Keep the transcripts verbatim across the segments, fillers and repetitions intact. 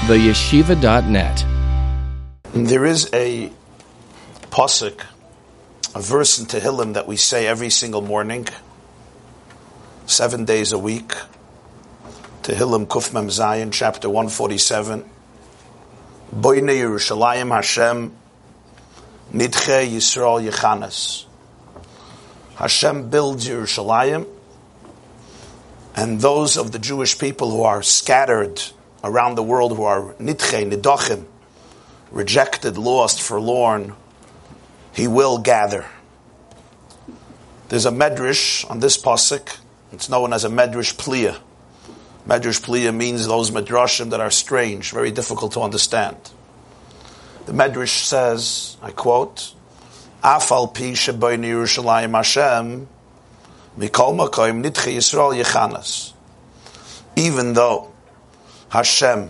the yeshiva dot net. There is a pasuk, a verse in Tehillim that we say every single morning, seven days a week. Tehillim Kuf Mem Zayin, chapter one forty-seven. Boine Yerushalayim Hashem, Nidche Yisrael Yechanes. Hashem builds Yerushalayim, and those of the Jewish people who are scattered around the world, who are Nidche, Nidochim, rejected, lost, forlorn, He will gather. There's a medrash on this pasuk. It's known as a medrash pliya. Medrash pliya means those medrashim that are strange, very difficult to understand. The medrash says, I quote, Afal pi sheboyne Yerushalayim Hashem, mikol makoim nidche Yisrael yechanas. Even though Hashem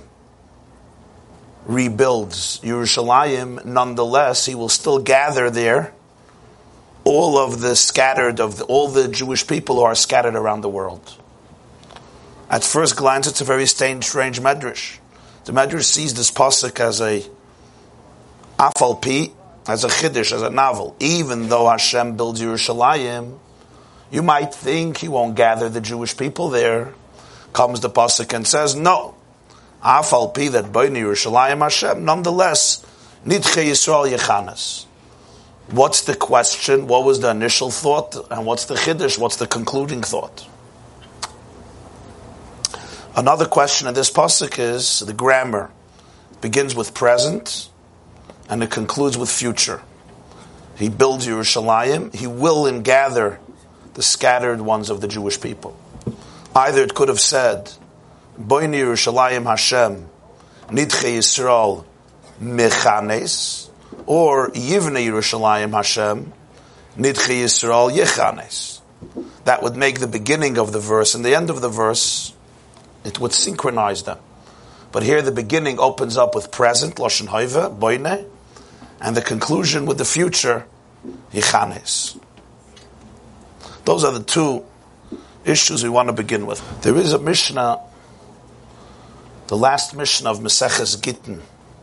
rebuilds Yerushalayim, nonetheless, He will still gather there all of the scattered, of the, all the Jewish people who are scattered around the world. At first glance, it's a very strange, strange medrash. The medrash sees this pasuk as a afal pi, as a chiddush, as a novel. Even though Hashem builds Yerushalayim, you might think He won't gather the Jewish people there. Comes the pasuk and says, no. Afal pi that boine Yerushalayim Hashem, nonetheless, nidche Yisrael yechanas. What's the question? What was the initial thought? And what's the chiddush? What's the concluding thought? Another question in this pasuk is the grammar. It begins with present and it concludes with future. He builds Yerushalayim. He will and gather the scattered ones of the Jewish people. Either it could have said, Boine Yerushalayim Hashem, Nidche Yisrael Mechanes, or Yivne Yerushalayim Hashem, Nidche Yisrael Yechanes. That would make the beginning of the verse and the end of the verse, it would synchronize them. But here the beginning opens up with present, Lashon Haiva, Boine, and the conclusion with the future, Yechanes. Those are the two issues we want to begin with. There is a Mishnah, the last Mishnah of Maseches Gittin,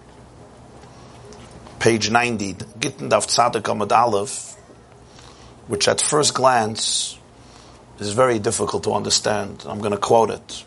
page ninety, Gittin Daf Tzaddik Amud Aleph, which at first glance is very difficult to understand. I'm going to quote it.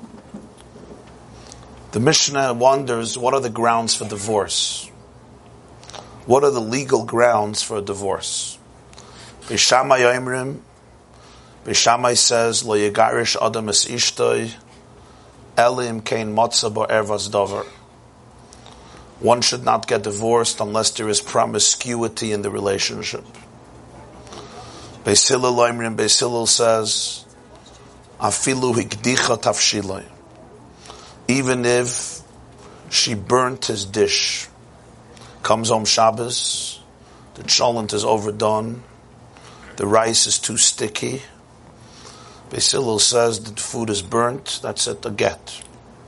The Mishnah wonders, what are the grounds for divorce? What are the legal grounds for a divorce? Beis Shammai Oimrim, Beis Shammai says, Lo yegarish adam es ishtoi, elim kein motza bo ervas dover. One should not get divorced unless there is promiscuity in the relationship. Beis Hillel Oimrim, Beis Hillel says, Afilu hikdicha tafshiloi. Even if she burnt his dish, comes home Shabbos, the cholent is overdone, the rice is too sticky, Beis Hillel says that the food is burnt, that's it, a get.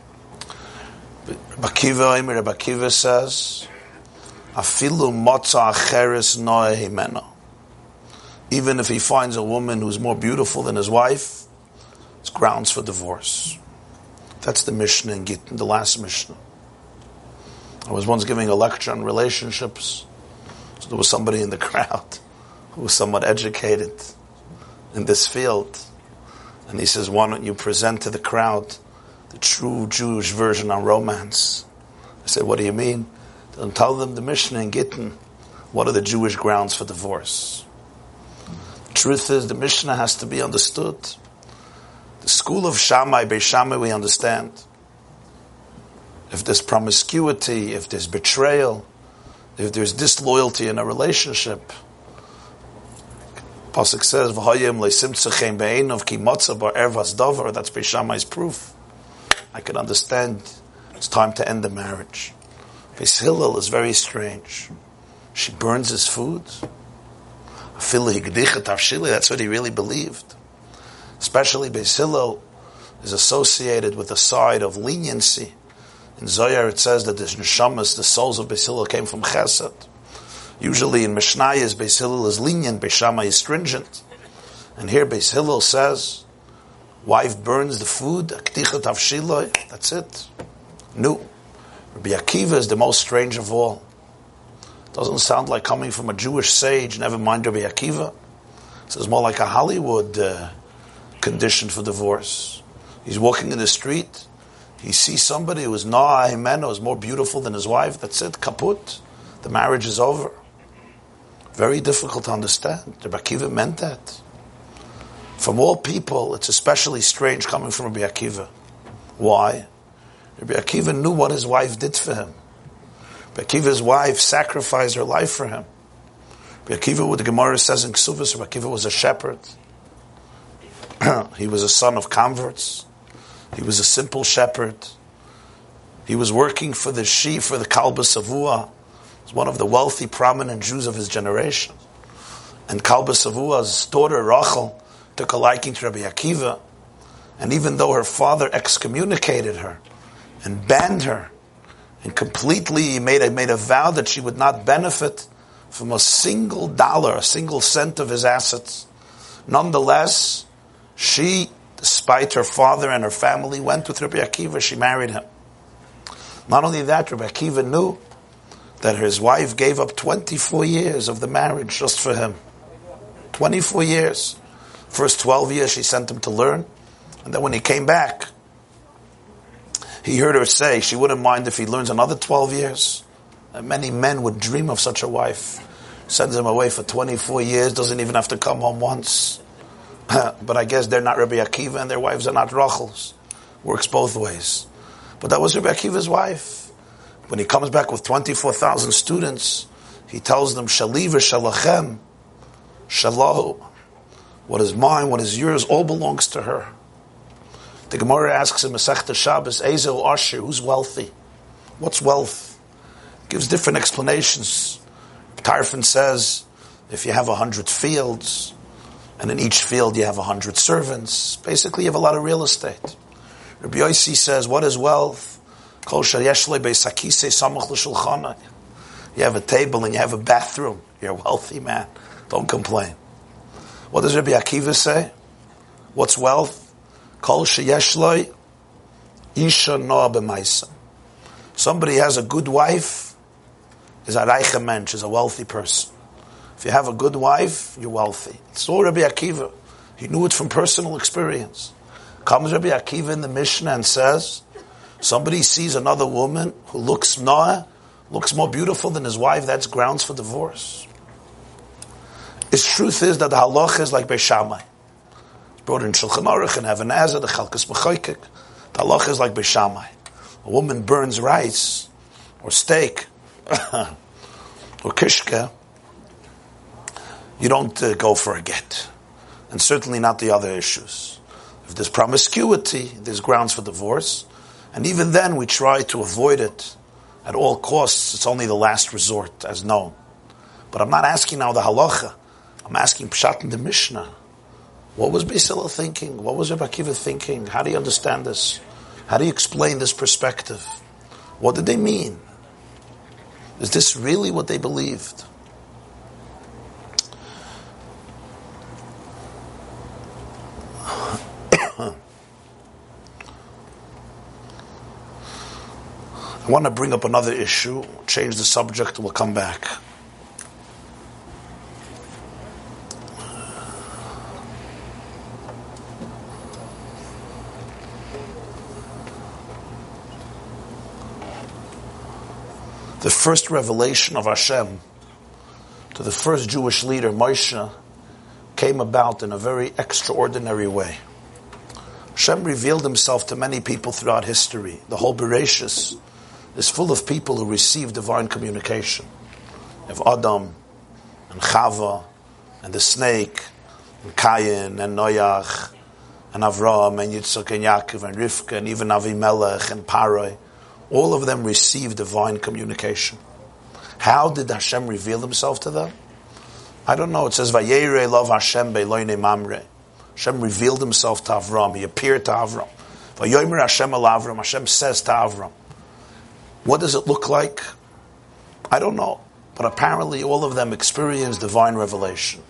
Bakiva, Emir Bakiva says, Afilu motza acheres noe himeno. Even if he finds a woman who's more beautiful than his wife, it's grounds for divorce. That's the Mishnah in Gittin, the last Mishnah. I was once giving a lecture on relationships. So there was somebody in the crowd who was somewhat educated in this field. And he says, why don't you present to the crowd the true Jewish version on romance? I said, what do you mean? Don't tell them the Mishnah in Gittin. What are the Jewish grounds for divorce? The truth is, the Mishnah has to be understood. The school of Shammai, Beis Shammai, we understand. If there's promiscuity, if there's betrayal, if there's disloyalty in a relationship, Pasuk says, "V'hayim le'simtzechem be'enov ki motza bar ervas davar." That's Beis Shammai's proof. I can understand. It's time to end the marriage. Beis Hillel is very strange. She burns his food. That's what he really believed. Especially Beis Hillel is associated with a side of leniency. In Zohar it says that the neshamas, the souls of Beis Hillel came from Chesed. Usually in Mishnayos, Beis Hillel is lenient, Beis Shammai is stringent. And here Beis Hillel says, wife burns the food, that's it. No. Rabbi Akiva is the most strange of all. Doesn't sound like coming from a Jewish sage, never mind Rabbi Akiva. It's more like a Hollywood uh, condition for divorce. He's walking in the street, he sees somebody who is Noah Himeno, is more beautiful than his wife, that's it, kaput. The marriage is over. Very difficult to understand. Rabbi Akiva meant that. From all people, it's especially strange coming from Rabbi Akiva. Why? Rabbi Akiva knew what his wife did for him. Rabbi Akiva's wife sacrificed her life for him. Rabbi Akiva, what the Gemara says in Ksuvas, Rabbi Akiva was a shepherd. He was a son of converts. He was a simple shepherd. He was working for the sheep, for the Kalba Savua. He was one of the wealthy, prominent Jews of his generation. And Kalba Savua's daughter, Rachel, took a liking to Rabbi Akiva. And even though her father excommunicated her and banned her, and completely made a, made a vow that she would not benefit from a single dollar, a single cent of his assets. Nonetheless, she, despite her father and her family, went with Rabbi Akiva. She married him. Not only that, Rabbi Akiva knew that his wife gave up twenty-four years of the marriage just for him. twenty-four years. First twelve years she sent him to learn. And then when he came back, he heard her say she wouldn't mind if he learns another twelve years. And many men would dream of such a wife. Sends him away for twenty-four years, doesn't even have to come home once. But I guess they're not Rabbi Akiva and their wives are not Rachel's. Works both ways. But that was Rabbi Akiva's wife. When he comes back with twenty-four thousand students, he tells them, Shali v'shalachem, Shalahu. What is mine, what is yours, all belongs to her. The Gemara asks in Masechta Shabbos, Ezel Asher, who's wealthy? What's wealth? Gives different explanations. Tarfon says, if you have a hundred fields, and in each field you have a hundred servants, basically you have a lot of real estate. Rabbi Yossi says, what is wealth? Kol sheyesh lo beisakise samach l'shulchana. You have a table and you have a bathroom. You're a wealthy man. Don't complain. What does Rabbi Akiva say? What's wealth? Kol sheyesh lo isha noa b'maisa. Somebody has a good wife, is a reiche mensch, is a wealthy person. If you have a good wife, you're wealthy. It's all Rabbi Akiva. He knew it from personal experience. Comes Rabbi Akiva in the Mishnah and says, somebody sees another woman who looks noah, looks more beautiful than his wife, that's grounds for divorce. His truth is that the halacha is like Beis Shammai. It's brought in Shulchan Aruch and Even Ezer, the Chalkas Mechoikik. The halacha is like Beis Shammai. A woman burns rice, or steak, or kishka, you don't uh, go for a get. And certainly not the other issues. If there's promiscuity, there's grounds for divorce. And even then, we try to avoid it at all costs. It's only the last resort, as known. But I'm not asking now the halacha. I'm asking Pshat in the Mishnah. What was Beis Hillel thinking? What was Rabbi Akiva thinking? How do you understand this? How do you explain this perspective? What did they mean? Is this really what they believed? I want to bring up another issue, change the subject, and we'll come back. The first revelation of Hashem to the first Jewish leader, Moshe, came about in a very extraordinary way. Hashem revealed himself to many people throughout history. The whole Bereshis is full of people who receive divine communication. You have Adam, and Chava, and the snake, and Cain, and Noach, and Avraham, and Yitzchak, and Yaakov, and Rivka, and even Avimelech, and Paroi. All of them received divine communication. How did Hashem reveal himself to them? I don't know. It says, Vayere love Hashem be'loine mamre. Hashem revealed himself to Avram. He appeared to Avram. Vayomer Hashem el Avram. Hashem says to Avram. What does it look like? I don't know. But apparently all of them experienced divine revelation.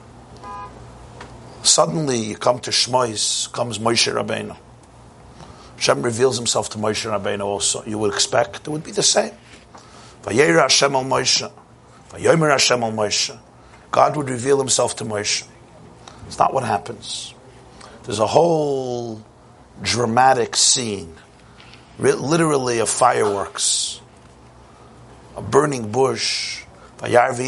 Suddenly you come to Shmois, comes Moshe Rabbeinu. Hashem reveals himself to Moshe Rabbeinu also. You would expect it would be the same. Vayera Hashem al Moshe. Vayomer Hashem al Moshe. God would reveal himself to Moshe. It's not what happens. There's a whole dramatic scene, literally of fireworks, a burning bush. Bush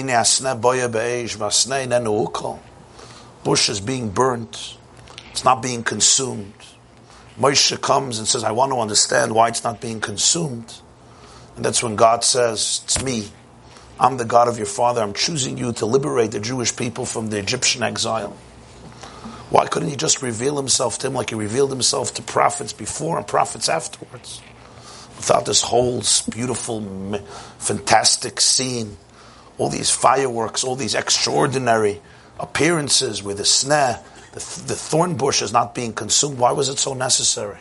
is being burnt. It's not being consumed. Moshe comes and says, I want to understand why it's not being consumed. And that's when God says, it's me. I'm the God of your father. I'm choosing you to liberate the Jewish people from the Egyptian exile. Why couldn't he just reveal himself to him like he revealed himself to prophets before and prophets afterwards? Without this whole beautiful, fantastic scene, all these fireworks, all these extraordinary appearances with the sneh, the, the thorn bush is not being consumed. Why was it so necessary?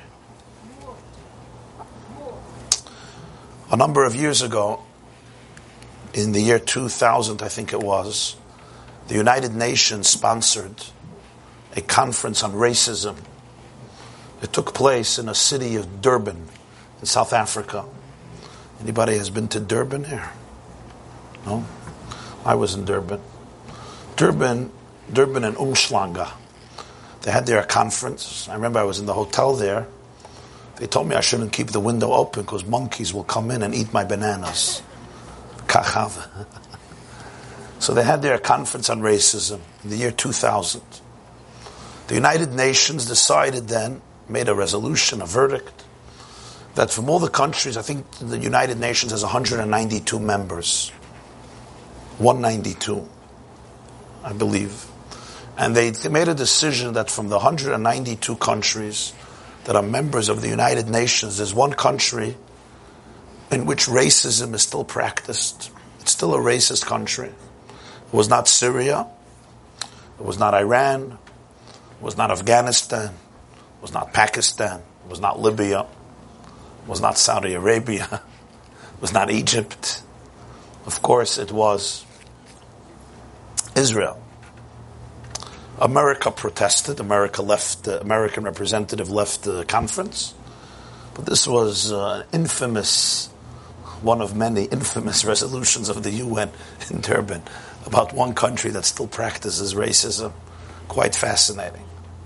A number of years ago, in the year two thousand, I think it was, the United Nations sponsored a conference on racism. It took place in a city of Durban, in South Africa. Anybody has been to Durban here? No? I was in Durban. Durban, Durban and Umhlanga. They had their conference. I remember I was in the hotel there. They told me I shouldn't keep the window open because monkeys will come in and eat my bananas. Kachav. So they had their conference on racism in the year two thousand. The United Nations decided then, made a resolution, a verdict, that from all the countries, I think the United Nations has one hundred ninety-two members. one ninety-two, I believe. And they made a decision that from the one hundred ninety-two countries that are members of the United Nations, there's one country in which racism is still practiced. It's still a racist country. It was not Syria. It was not Iran. It was not Afghanistan. It was not Pakistan. It was not Libya. It was not Saudi Arabia. It was not Egypt. Of course, it was Israel. America protested. America left. The American representative left the conference. But this was uh, an infamous, one of many infamous resolutions of the U N in Durban about one country that still practices racism. Quite fascinating.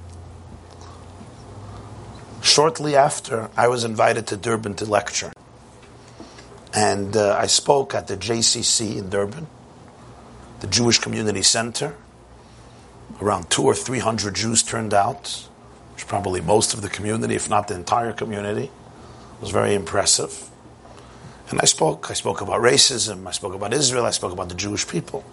Shortly after, I was invited to Durban to lecture. And uh, I spoke at the J C C in Durban, the Jewish Community Center. Around two or three hundred Jews turned out, which is probably most of the community, if not the entire community. It was very impressive. And I spoke. I spoke about racism. I spoke about Israel. I spoke about the Jewish people.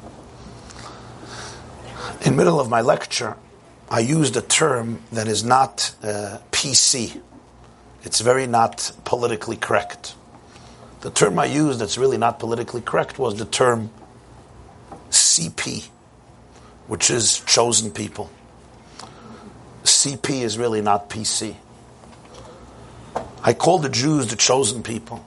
In the middle of my lecture, I used a term that is not uh, P C. It's very not politically correct. The term I used that's really not politically correct was the term C P, which is chosen people. C P is really not P C. I called the Jews the chosen people.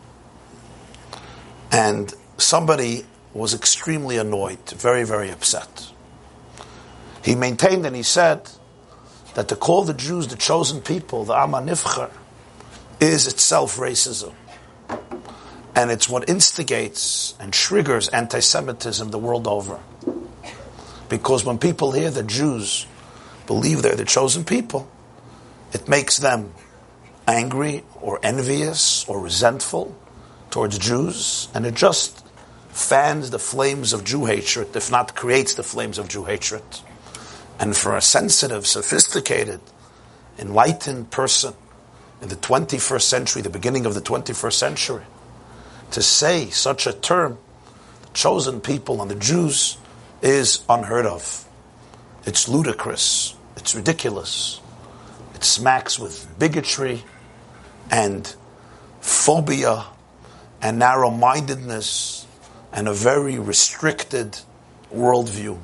And somebody was extremely annoyed, very, very upset. He maintained and he said that to call the Jews the chosen people, the Am HaNivchar, is itself racism. And it's what instigates and triggers anti-Semitism the world over. Because when people hear that Jews believe they're the chosen people, it makes them angry or envious or resentful towards Jews, and it just fans the flames of Jew hatred, if not creates the flames of Jew hatred. And for a sensitive, sophisticated, enlightened person in the twenty-first century, the beginning of the twenty-first century, to say such a term, the chosen people and the Jews, is unheard of. It's ludicrous. It's ridiculous. It smacks with bigotry and phobia and narrow-mindedness and a very restricted worldview.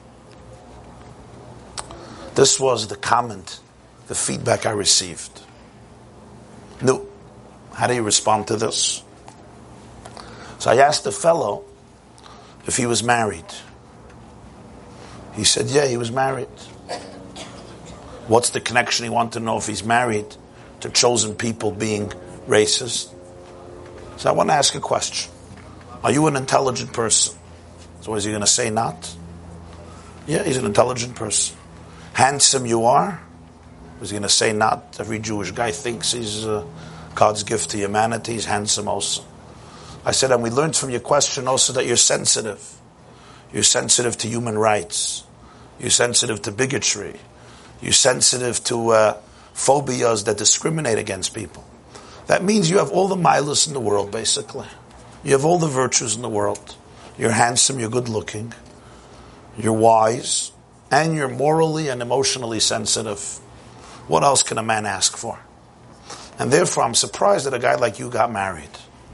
This was the comment, the feedback I received. No, how do you respond to this? So I asked the fellow if he was married. He said, yeah, he was married. What's the connection? He wanted to know if he's married to chosen people being racist. So I want to ask a question. Are you an intelligent person? So is he going to say not? Yeah, he's an intelligent person. Handsome you are? Is he going to say not? Every Jewish guy thinks he's uh, God's gift to humanity. He's handsome also. I said, and we learned from your question also that you're sensitive. You're sensitive to human rights. You're sensitive to bigotry. You're sensitive to uh, phobias that discriminate against people. That means you have all the milas in the world, basically. You have all the virtues in the world. You're handsome, you're good looking, you're wise, and you're morally and emotionally sensitive. What else can a man ask for? And therefore, I'm surprised that a guy like you got married.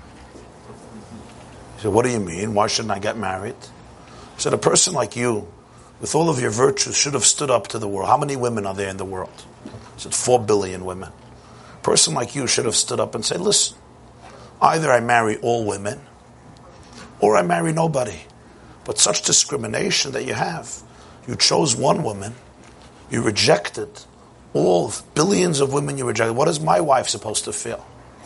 He said, what do you mean? Why shouldn't I get married? I said, a person like you, with all of your virtues, should have stood up to the world. How many women are there in the world? I said, four billion women. A person like you should have stood up and said, listen, either I marry all women, or I marry nobody. But such discrimination that you have, you chose one woman, you rejected all billions of women you rejected. What is my wife supposed to feel?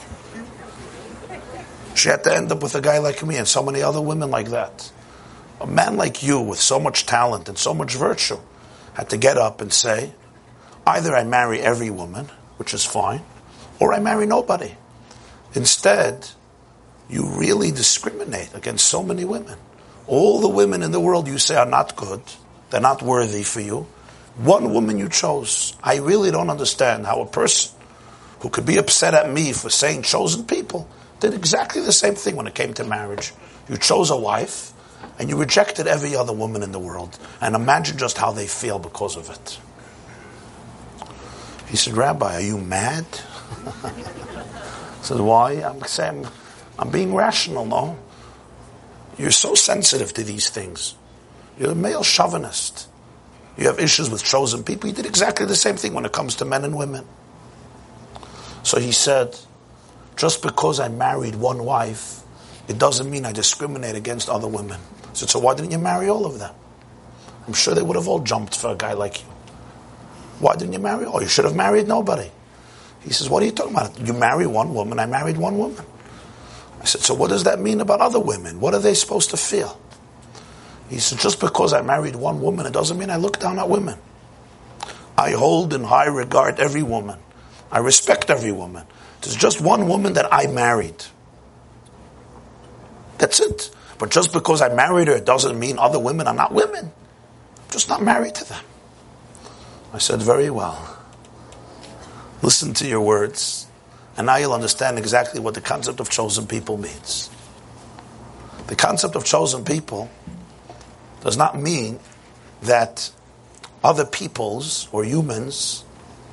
She had to end up with a guy like me and so many other women like that. A man like you with so much talent and so much virtue had to get up and say, either I marry every woman, which is fine, or I marry nobody. Instead, you really discriminate against so many women. All the women in the world you say are not good, they're not worthy for you. One woman you chose. I really don't understand how a person who could be upset at me for saying chosen people did exactly the same thing when it came to marriage. You chose a wife, and you rejected every other woman in the world. And imagine just how they feel because of it. He said, Rabbi, are you mad? I said, why? I'm saying, I'm being rational, no? You're so sensitive to these things. You're a male chauvinist. You have issues with chosen people. You did exactly the same thing when it comes to men and women. So he said, just because I married one wife, it doesn't mean I discriminate against other women. I said, so why didn't you marry all of them? I'm sure they would have all jumped for a guy like you. Why didn't you marry all? You should have married nobody. He says, what are you talking about? You marry one woman, I married one woman. I said, so what does that mean about other women? What are they supposed to feel? He said, just because I married one woman, it doesn't mean I look down at women. I hold in high regard every woman. I respect every woman. There's just one woman that I married. That's it. But just because I married her, it doesn't mean other women are not women. I'm just not married to them. I said, very well. Listen to your words, and now you'll understand exactly what the concept of chosen people means. The concept of chosen people does not mean that other peoples or humans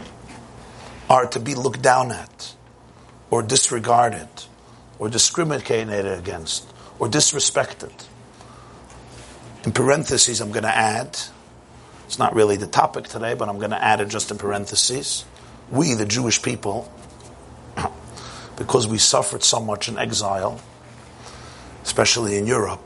are to be looked down at, or disregarded, or discriminated against, or disrespected. In parentheses, I'm going to add, it's not really the topic today, but I'm going to add it just in parentheses. We, the Jewish people, because we suffered so much in exile, especially in Europe,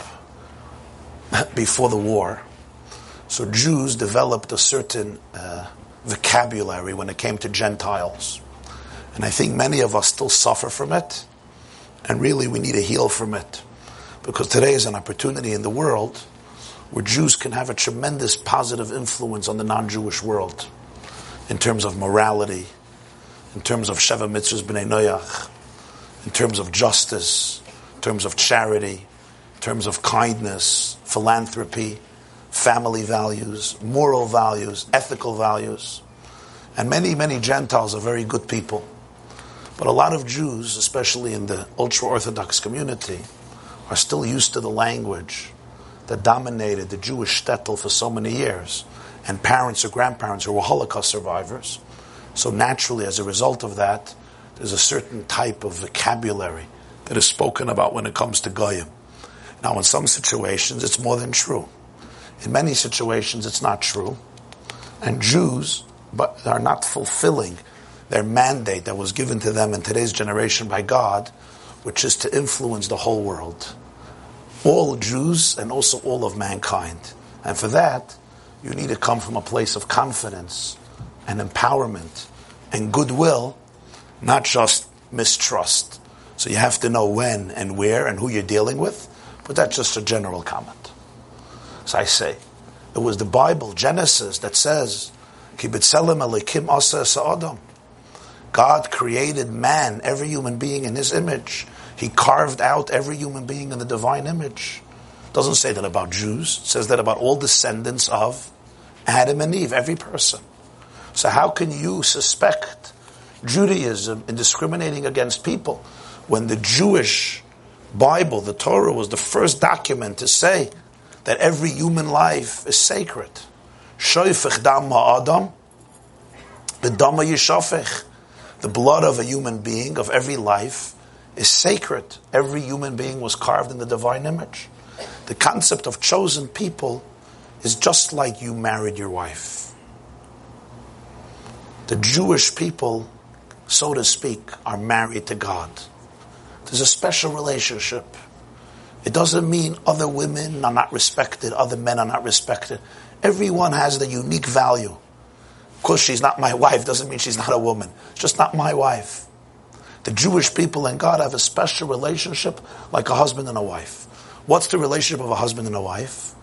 before the war, so Jews developed a certain uh, vocabulary when it came to Gentiles. And I think many of us still suffer from it, and really we need to heal from it. Because today is an opportunity in the world where Jews can have a tremendous positive influence on the non-Jewish world in terms of morality, in terms of Sheva Mitzvahs B'nai Noach, in terms of justice, in terms of charity, in terms of kindness, philanthropy, family values, moral values, ethical values. And many, many Gentiles are very good people. But a lot of Jews, especially in the ultra-Orthodox community, are still used to the language that dominated the Jewish shtetl for so many years, and parents or grandparents who were Holocaust survivors. So naturally, as a result of that, there's a certain type of vocabulary that is spoken about when it comes to Goyim. Now, in some situations, it's more than true. In many situations, it's not true. And Jews but are not fulfilling their mandate that was given to them in today's generation by God, which is to influence the whole world. All Jews and also all of mankind. And for that, you need to come from a place of confidence and empowerment and goodwill, not just mistrust. So you have to know when and where and who you're dealing with, but that's just a general comment. So I say, it was the Bible, Genesis, that says, Ki b'tselem Elokim asa Adam. God created man, every human being, in His image. He carved out every human being in the divine image. It doesn't say that about Jews. It says that about all descendants of Adam and Eve, every person. So how can you suspect Judaism in discriminating against people when the Jewish Bible, the Torah, was the first document to say that every human life is sacred? Shoifech dam ha'adam, b'dama yishafech. The blood of a human being, of every life, is sacred. Every human being was carved in the divine image. The concept of chosen people is just like you married your wife. The Jewish people, so to speak, are married to God. There's a special relationship. It doesn't mean other women are not respected, other men are not respected. Everyone has the unique value. Of course, she's not my wife doesn't mean she's not a woman. It's just not my wife. The Jewish people and God have a special relationship like a husband and a wife. What's the relationship of a husband and a wife?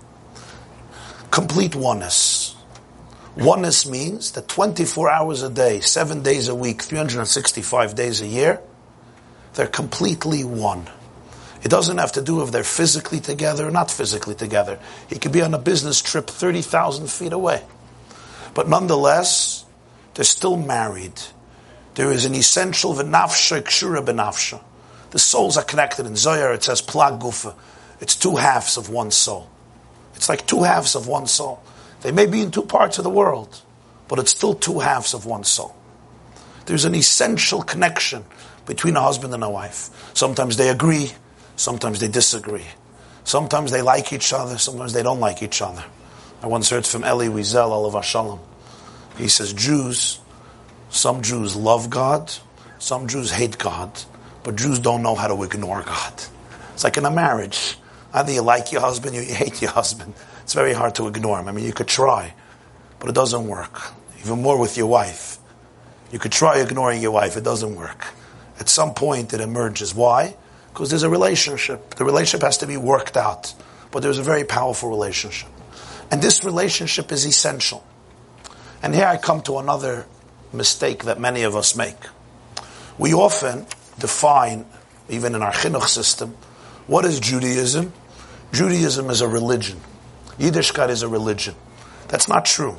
Complete oneness. Oneness means that twenty-four hours a day, seven days a week, three hundred sixty-five days a year, they're completely one. It doesn't have to do if they're physically together or not physically together. He could be on a business trip thirty thousand feet away. But nonetheless, they're still married. There is an essential v'nafsha kshura b'nafsha. The souls are connected. In Zohar it says plag gufa. It's two halves of one soul. It's like two halves of one soul. They may be in two parts of the world, but it's still two halves of one soul. There's an essential connection between a husband and a wife. Sometimes they agree, sometimes they disagree. Sometimes they like each other, sometimes they don't like each other. I once heard from Eli Wiesel, Olav Shalom. He says, Jews, some Jews love God, some Jews hate God, but Jews don't know how to ignore God. It's like in a marriage. Either you like your husband or you hate your husband. It's very hard to ignore him. I mean, you could try, but it doesn't work. Even more with your wife. You could try ignoring your wife, it doesn't work. At some point it emerges. Why? Because there's a relationship. The relationship has to be worked out. But there's a very powerful relationship. And this relationship is essential. And here I come to another mistake that many of us make. We often define, even in our chinuch system, what is Judaism? Judaism is a religion. Yiddishkeit is a religion. That's not true.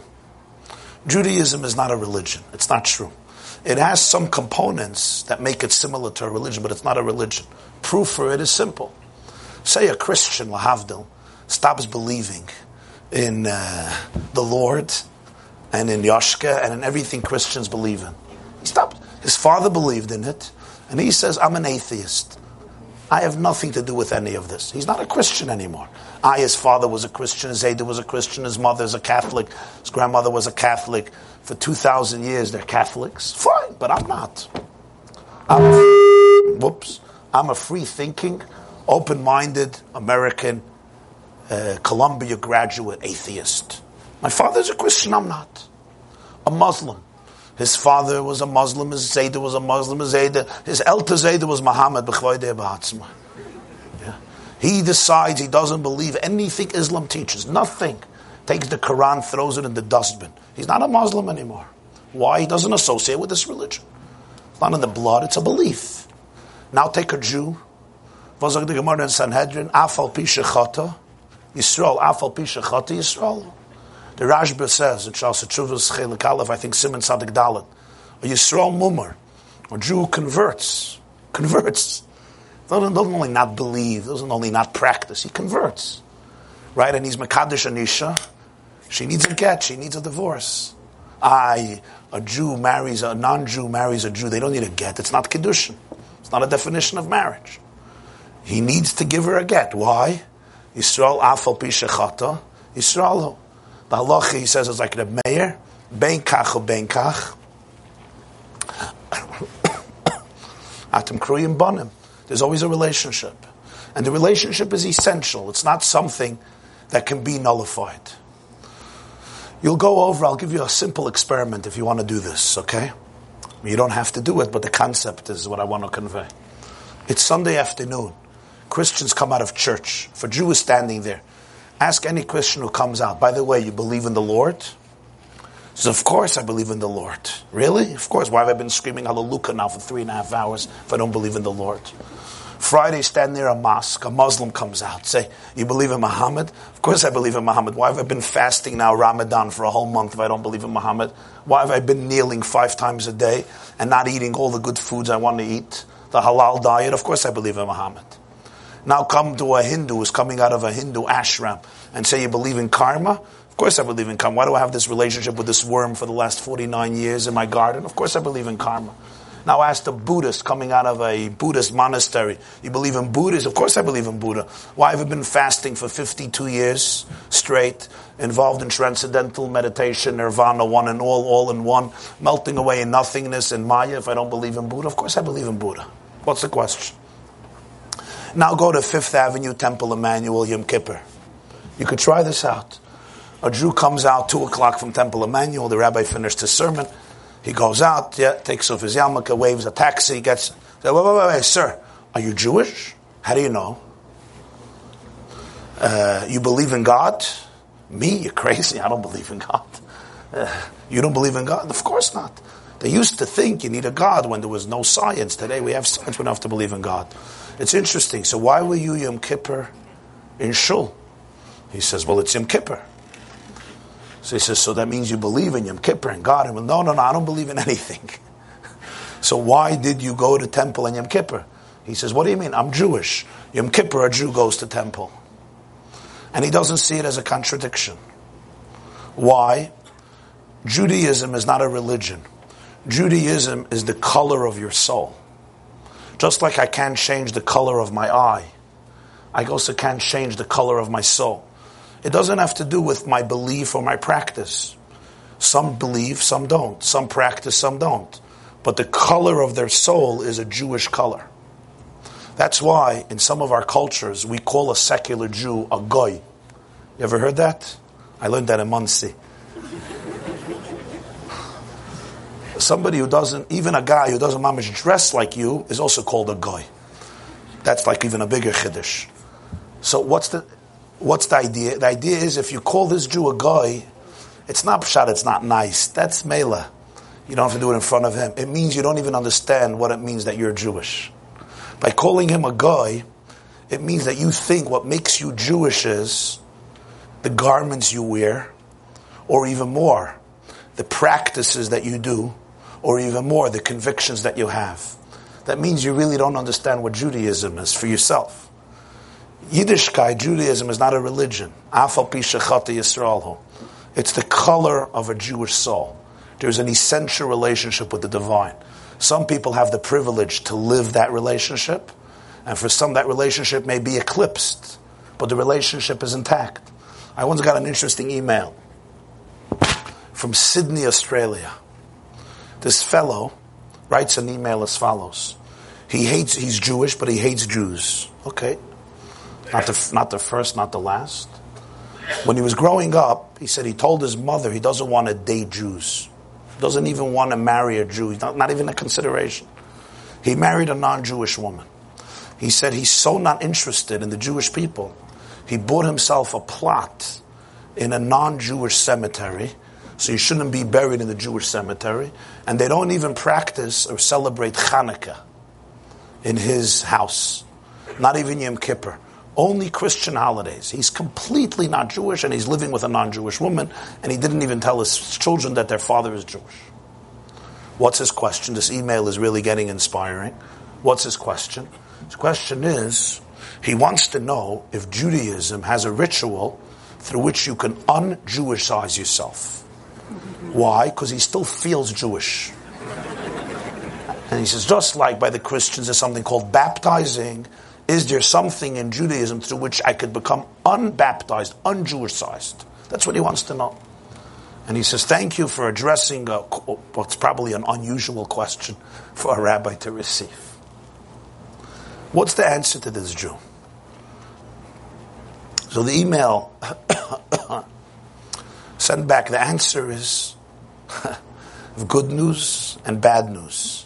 Judaism is not a religion. It's not true. It has some components that make it similar to a religion, but it's not a religion. Proof for it is simple. Say a Christian, lahavdil, stops believing in uh, the Lord and in Yashka and in everything Christians believe in. He stopped. His father believed in it, and he says, I'm an atheist. I have nothing to do with any of this. He's not a Christian anymore. I, his father was a Christian, Zayda was a Christian, his mother is a Catholic, his grandmother was a Catholic. For two thousand years they're Catholics. Fine, but I'm not. I'm a, whoops. I'm a free-thinking, open-minded American, uh, Columbia graduate atheist. My father's a Christian, I'm not. A Muslim. His father was a Muslim, his Zayda was a Muslim, his Zayda, his elder Zayda was Muhammad. Yeah. He decides he doesn't believe anything Islam teaches. Nothing. Takes the Quran, throws it in the dustbin. He's not a Muslim anymore. Why? He doesn't associate with this religion. It's not in the blood, it's a belief. Now take a Jew. Vazag the Gemara in Sanhedrin, Afal pi shechata, Yisrael, Afal pi shechata, Yisrael. The Rashba says, in Shal Setshuvas Chelik Aleph, I think Simon Sadik Dalet, a Yisrael Mumar, a Jew who converts, converts. Doesn't, doesn't only not believe, doesn't only not practice, he converts. Right? And he's Mekadesh Anisha. She needs a get, she needs a divorce. I, a Jew marries, a non-Jew marries a Jew, they don't need a get, it's not Kiddushin. It's not a definition of marriage. He needs to give her a get. Why? Yisrael Afal Pi Shechata, Yisrael. The halacha, he says, is like the mayor, ben kach or ben kach. Atem kruyim banim. There's always a relationship. And the relationship is essential. It's not something that can be nullified. You'll go over, I'll give you a simple experiment if you want to do this, okay? You don't have to do it, but the concept is what I want to convey. It's Sunday afternoon. Christians come out of church. If a Jew is standing there, ask any Christian who comes out, by the way, you believe in the Lord? He says, of course I believe in the Lord. Really? Of course. Why have I been screaming hallelujah now for three and a half hours if I don't believe in the Lord? Friday, stand near a mosque, a Muslim comes out. Say, you believe in Muhammad? Of course I believe in Muhammad. Why have I been fasting now Ramadan for a whole month if I don't believe in Muhammad? Why have I been kneeling five times a day and not eating all the good foods I want to eat? The halal diet? Of course I believe in Muhammad. Now come to a Hindu who's coming out of a Hindu ashram and say, you believe in karma? Of course I believe in karma. Why do I have this relationship with this worm for the last forty-nine years in my garden? Of course I believe in karma. Now ask the Buddhist coming out of a Buddhist monastery, you believe in Buddhism? Of course I believe in Buddha. Why have I been fasting for fifty-two years straight, involved in transcendental meditation, nirvana, one and all, all in one, melting away in nothingness and Maya if I don't believe in Buddha? Of course I believe in Buddha. What's the question? Now go to Fifth Avenue, Temple Emmanuel, Yom Kippur. You could try this out. A Jew comes out two o'clock from Temple Emmanuel, the rabbi finished his sermon. He goes out, yeah, takes off his yarmulke, waves a taxi, gets, says, wait, wait, wait, wait, sir, are you Jewish? How do you know? Uh, you believe in God? Me? You're crazy. I don't believe in God. Uh, you don't believe in God? Of course not. They used to think you need a God when there was no science. Today we have science, we don't have to believe in God. It's interesting. So why were you Yom Kippur in Shul? He says, well, it's Yom Kippur. So he says, so that means you believe in Yom Kippur and God. And well, no, no, no, I don't believe in anything. So why did you go to temple on Yom Kippur? He says, what do you mean? I'm Jewish. Yom Kippur, a Jew goes to temple. And he doesn't see it as a contradiction. Why? Judaism is not a religion. Judaism is the color of your soul. Just like I can't change the color of my eye, I also can't change the color of my soul. It doesn't have to do with my belief or my practice. Some believe, some don't. Some practice, some don't. But the color of their soul is a Jewish color. That's why in some of our cultures we call a secular Jew a goy. You ever heard that? I learned that in Muncie. Somebody who doesn't, even a guy who doesn't mamish dress like you is also called a goy. That's like even a bigger chiddush. So what's the... What's the idea? The idea is if you call this Jew a goy, it's not pshat, it's not nice. That's mela. You don't have to do it in front of him. It means you don't even understand what it means that you're Jewish. By calling him a goy, it means that you think what makes you Jewish is the garments you wear, or even more, the practices that you do, or even more, the convictions that you have. That means you really don't understand what Judaism is for yourself. Yiddishkeit, Judaism, is not a religion. It's the color of a Jewish soul. There's an essential relationship with the divine. Some people have the privilege to live that relationship, and for some that relationship may be eclipsed, but the relationship is intact. I once got an interesting email from Sydney, Australia. This fellow writes an email as follows. He hates, he's Jewish, but he hates Jews. Okay. Not the, not the first, not the last. When he was growing up, he said he told his mother he doesn't want to date Jews. He doesn't even want to marry a Jew. Not, not even a consideration. He married a non-Jewish woman. He said he's so not interested in the Jewish people. He bought himself a plot in a non-Jewish cemetery, so he shouldn't be buried in the Jewish cemetery. And they don't even practice or celebrate Hanukkah in his house. Not even Yom Kippur. Only Christian holidays. He's completely not Jewish, and he's living with a non-Jewish woman, and he didn't even tell his children that their father is Jewish. What's his question? This email is really getting inspiring. What's his question? His question is, he wants to know if Judaism has a ritual through which you can un-Jewishize yourself. Why? Because he still feels Jewish. And he says, just like by the Christians there's something called baptizing, is there something in Judaism through which I could become unbaptized, un-Jewishized? That's what he wants to know. And he says, thank you for addressing a, what's probably an unusual question for a rabbi to receive. What's the answer to this Jew? So the email sent back, the answer is, of good news and bad news.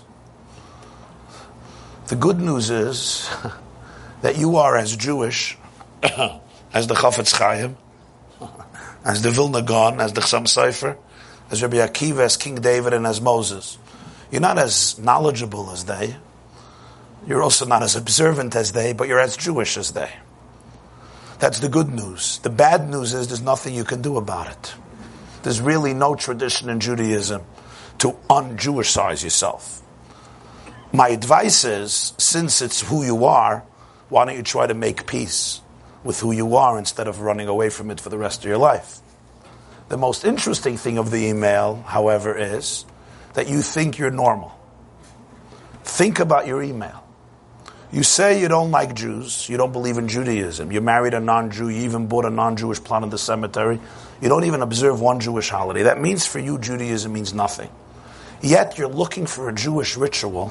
The good news is that you are as Jewish as the Chafetz Chaim, as the Vilna Gaon, as the Chassam Sofer, as Rabbi Akiva, as King David, and as Moses. You're not as knowledgeable as they. You're also not as observant as they, but you're as Jewish as they. That's the good news. The bad news is there's nothing you can do about it. There's really no tradition in Judaism to un-Jewishize yourself. My advice is, since it's who you are, why don't you try to make peace with who you are instead of running away from it for the rest of your life? The most interesting thing of the email, however, is that you think you're normal. Think about your email. You say you don't like Jews, you don't believe in Judaism, you married a non-Jew, you even bought a non-Jewish plot in the cemetery, you don't even observe one Jewish holiday. That means for you, Judaism means nothing. Yet you're looking for a Jewish ritual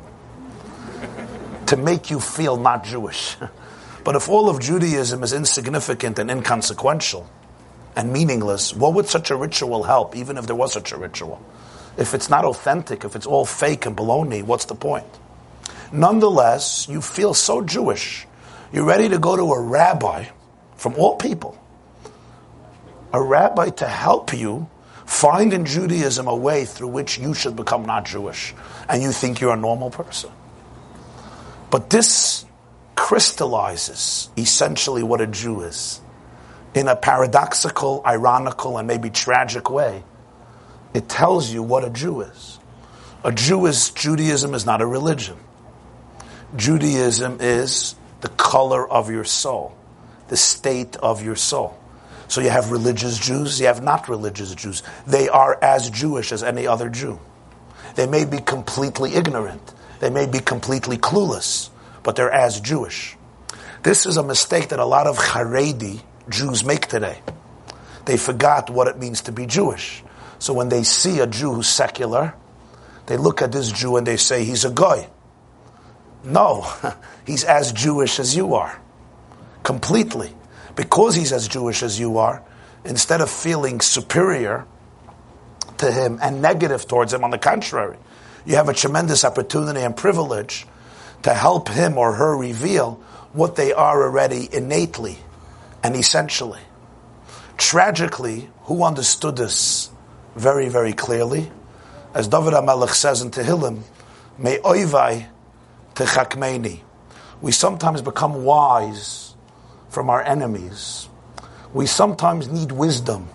to make you feel not Jewish. But if all of Judaism is insignificant and inconsequential and meaningless, what would such a ritual help, even if there was such a ritual? If it's not authentic, if it's all fake and baloney, what's the point? Nonetheless, you feel so Jewish. You're ready to go to a rabbi, from all people, a rabbi to help you find in Judaism a way through which you should become not Jewish. And you think you're a normal person. But this crystallizes essentially what a Jew is. In a paradoxical, ironical, and maybe tragic way, it tells you what a Jew is. A Jew is, Judaism is not a religion. Judaism is the color of your soul, the state of your soul. So you have religious Jews, you have not religious Jews. They are as Jewish as any other Jew. They may be completely ignorant. They may be completely clueless, but they're as Jewish. This is a mistake that a lot of Haredi Jews make today. They forgot what it means to be Jewish. So when they see a Jew who's secular, they look at this Jew and they say, he's a goy. No, he's as Jewish as you are. Completely. Because he's as Jewish as you are, instead of feeling superior to him and negative towards him, on the contrary, you have a tremendous opportunity and privilege to help him or her reveal what they are already innately and essentially. Tragically, who understood this very, very clearly? As David HaMelech says in Tehillim, "Me oivai techakmeini." We sometimes become wise from our enemies. We sometimes need wisdom.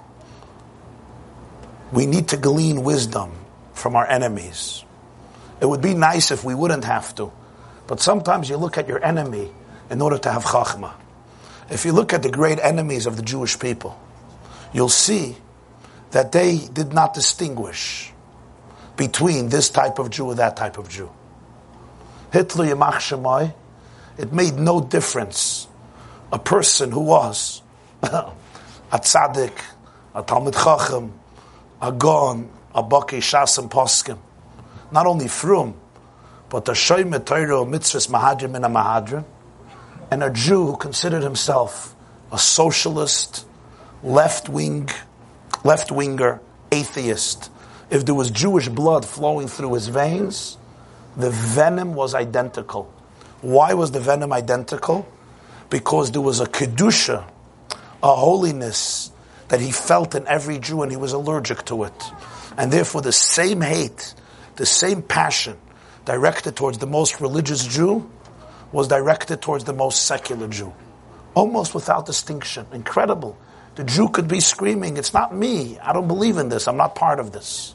We need to glean wisdom from our enemies. It would be nice if we wouldn't have to. But sometimes you look at your enemy in order to have chachma. If you look at the great enemies of the Jewish people, you'll see that they did not distinguish between this type of Jew or that type of Jew. Hitler, Yamach Shemai, it made no difference. A person who was a tzaddik, a Talmid Chacham, a Gon, a Baki Shas and Poskim, not only frum, but a Shoyme Torah Mitzvahs Mahadrim and a Mahadrim, and a Jew who considered himself a socialist, left-wing, left-winger, atheist. If there was Jewish blood flowing through his veins, the venom was identical. Why was the venom identical? Because there was a kedusha, a holiness that he felt in every Jew, and he was allergic to it. And therefore the same hate, the same passion directed towards the most religious Jew was directed towards the most secular Jew. Almost without distinction. Incredible. The Jew could be screaming, it's not me, I don't believe in this, I'm not part of this.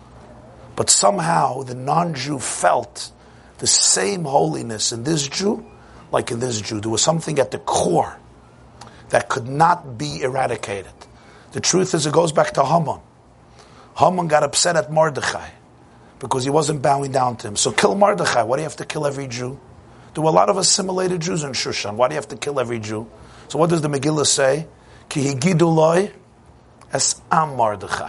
But somehow the non-Jew felt the same holiness in this Jew like in this Jew. There was something at the core that could not be eradicated. The truth is, it goes back to Haman. Haman got upset at Mordechai because he wasn't bowing down to him. So kill Mordechai. Why do you have to kill every Jew? There were a lot of assimilated Jews in Shushan. Why do you have to kill every Jew? So what does the Megillah say? Ki higidu loi es am Mordechai.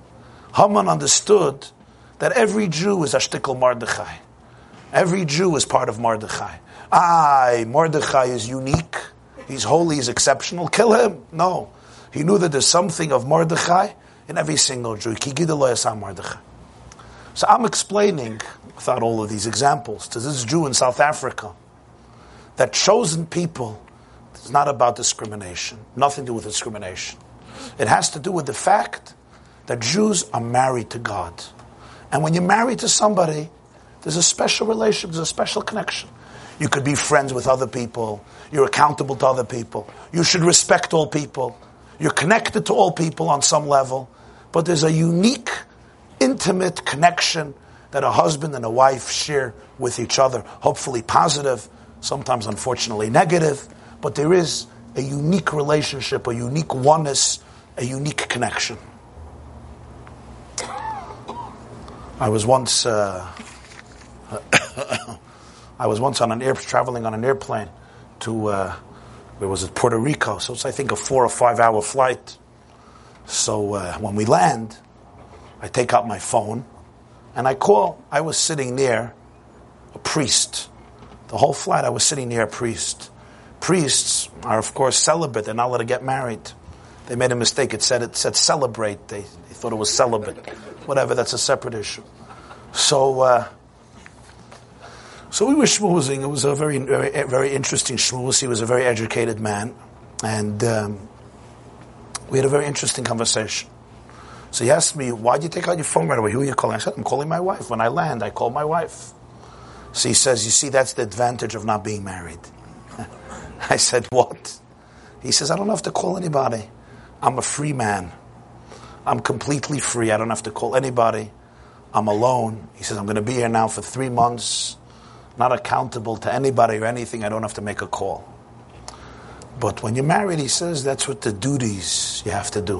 Haman understood that every Jew is a shtickle Mordechai. Every Jew is part of Mordechai. Aye, Mordechai is unique. He's holy, he's exceptional. Kill him. No. He knew that there's something of Mordechai in every single Jew. Ki higidu loi es am Mordechai. So I'm explaining, without all of these examples, to this Jew in South Africa, that chosen people is not about discrimination. Nothing to do with discrimination. It has to do with the fact that Jews are married to God. And when you're married to somebody, there's a special relationship, there's a special connection. You could be friends with other people. You're accountable to other people. You should respect all people. You're connected to all people on some level. But there's a unique, intimate connection that a husband and a wife share with each other. Hopefully positive, sometimes unfortunately negative. But there is a unique relationship, a unique oneness, a unique connection. I was once... Uh, I was once on an air traveling on an airplane to uh, where was it Puerto Rico? So it's I think a four or five hour flight. So uh, when we land, I take out my phone and I call. I was sitting near a priest. The whole flight I was sitting near a priest. Priests are of course celibate. They're not allowed to get married. They made a mistake. It said it said celebrate. They, they thought it was celibate. Whatever. That's a separate issue. So. Uh, So we were schmoozing. It was a very, very, very interesting schmooze. He was a very educated man, and um, we had a very interesting conversation. So he asked me, "Why did you take out your phone right away? Who are you calling?" I said, "I'm calling my wife. When I land, I call my wife." So he says, "You see, that's the advantage of not being married." I said, "What?" He says, "I don't have to call anybody. I'm a free man. I'm completely free. I don't have to call anybody. I'm alone." He says, "I'm going to be here now for three months." Not accountable to anybody or anything. I don't have to make a call. But when you're married, he says, that's what the duties you have to do.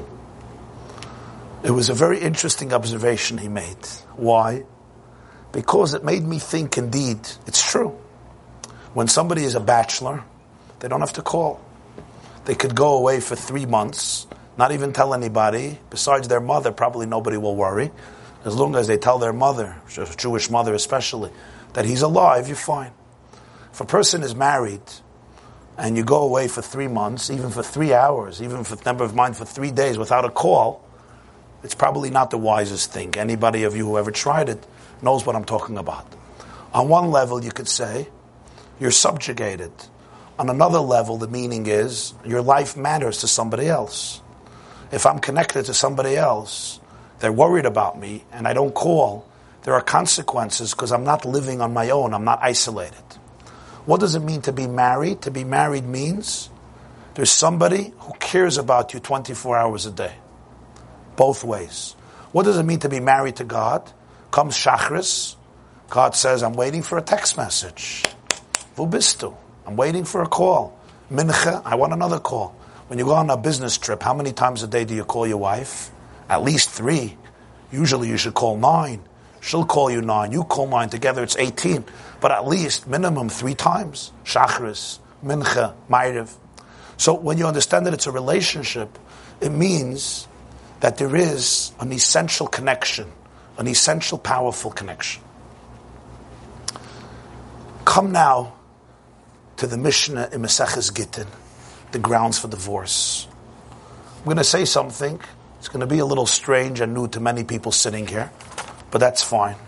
It was a very interesting observation he made. Why? Because it made me think, indeed, it's true. When somebody is a bachelor, they don't have to call. They could go away for three months, not even tell anybody. Besides their mother, probably nobody will worry. As long as they tell their mother, Jewish mother especially, that he's alive, you're fine. If a person is married and you go away for three months, even for three hours, even for number of mine for three days without a call, it's probably not the wisest thing. Anybody of you who ever tried it knows what I'm talking about. On one level, you could say, you're subjugated. On another level, the meaning is, your life matters to somebody else. If I'm connected to somebody else, they're worried about me, and I don't call, there are consequences because I'm not living on my own. I'm not isolated. What does it mean to be married? To be married means there's somebody who cares about you twenty-four hours a day. Both ways. What does it mean to be married to God? Comes Shachris. God says, I'm waiting for a text message. Vu bistu. I'm waiting for a call. Mincha, I want another call. When you go on a business trip, how many times a day do you call your wife? At least three. Usually you should call nine. She'll call you nine, you call nine, together it's eighteen. But at least, minimum, three times. Shachris, Mincha, Ma'ariv. So when you understand that it's a relationship, it means that there is an essential connection, an essential, powerful connection. Come now to the Mishnah in Maseches Gittin, the grounds for divorce. I'm going to say something. It's going to be a little strange and new to many people sitting here. But that's fine.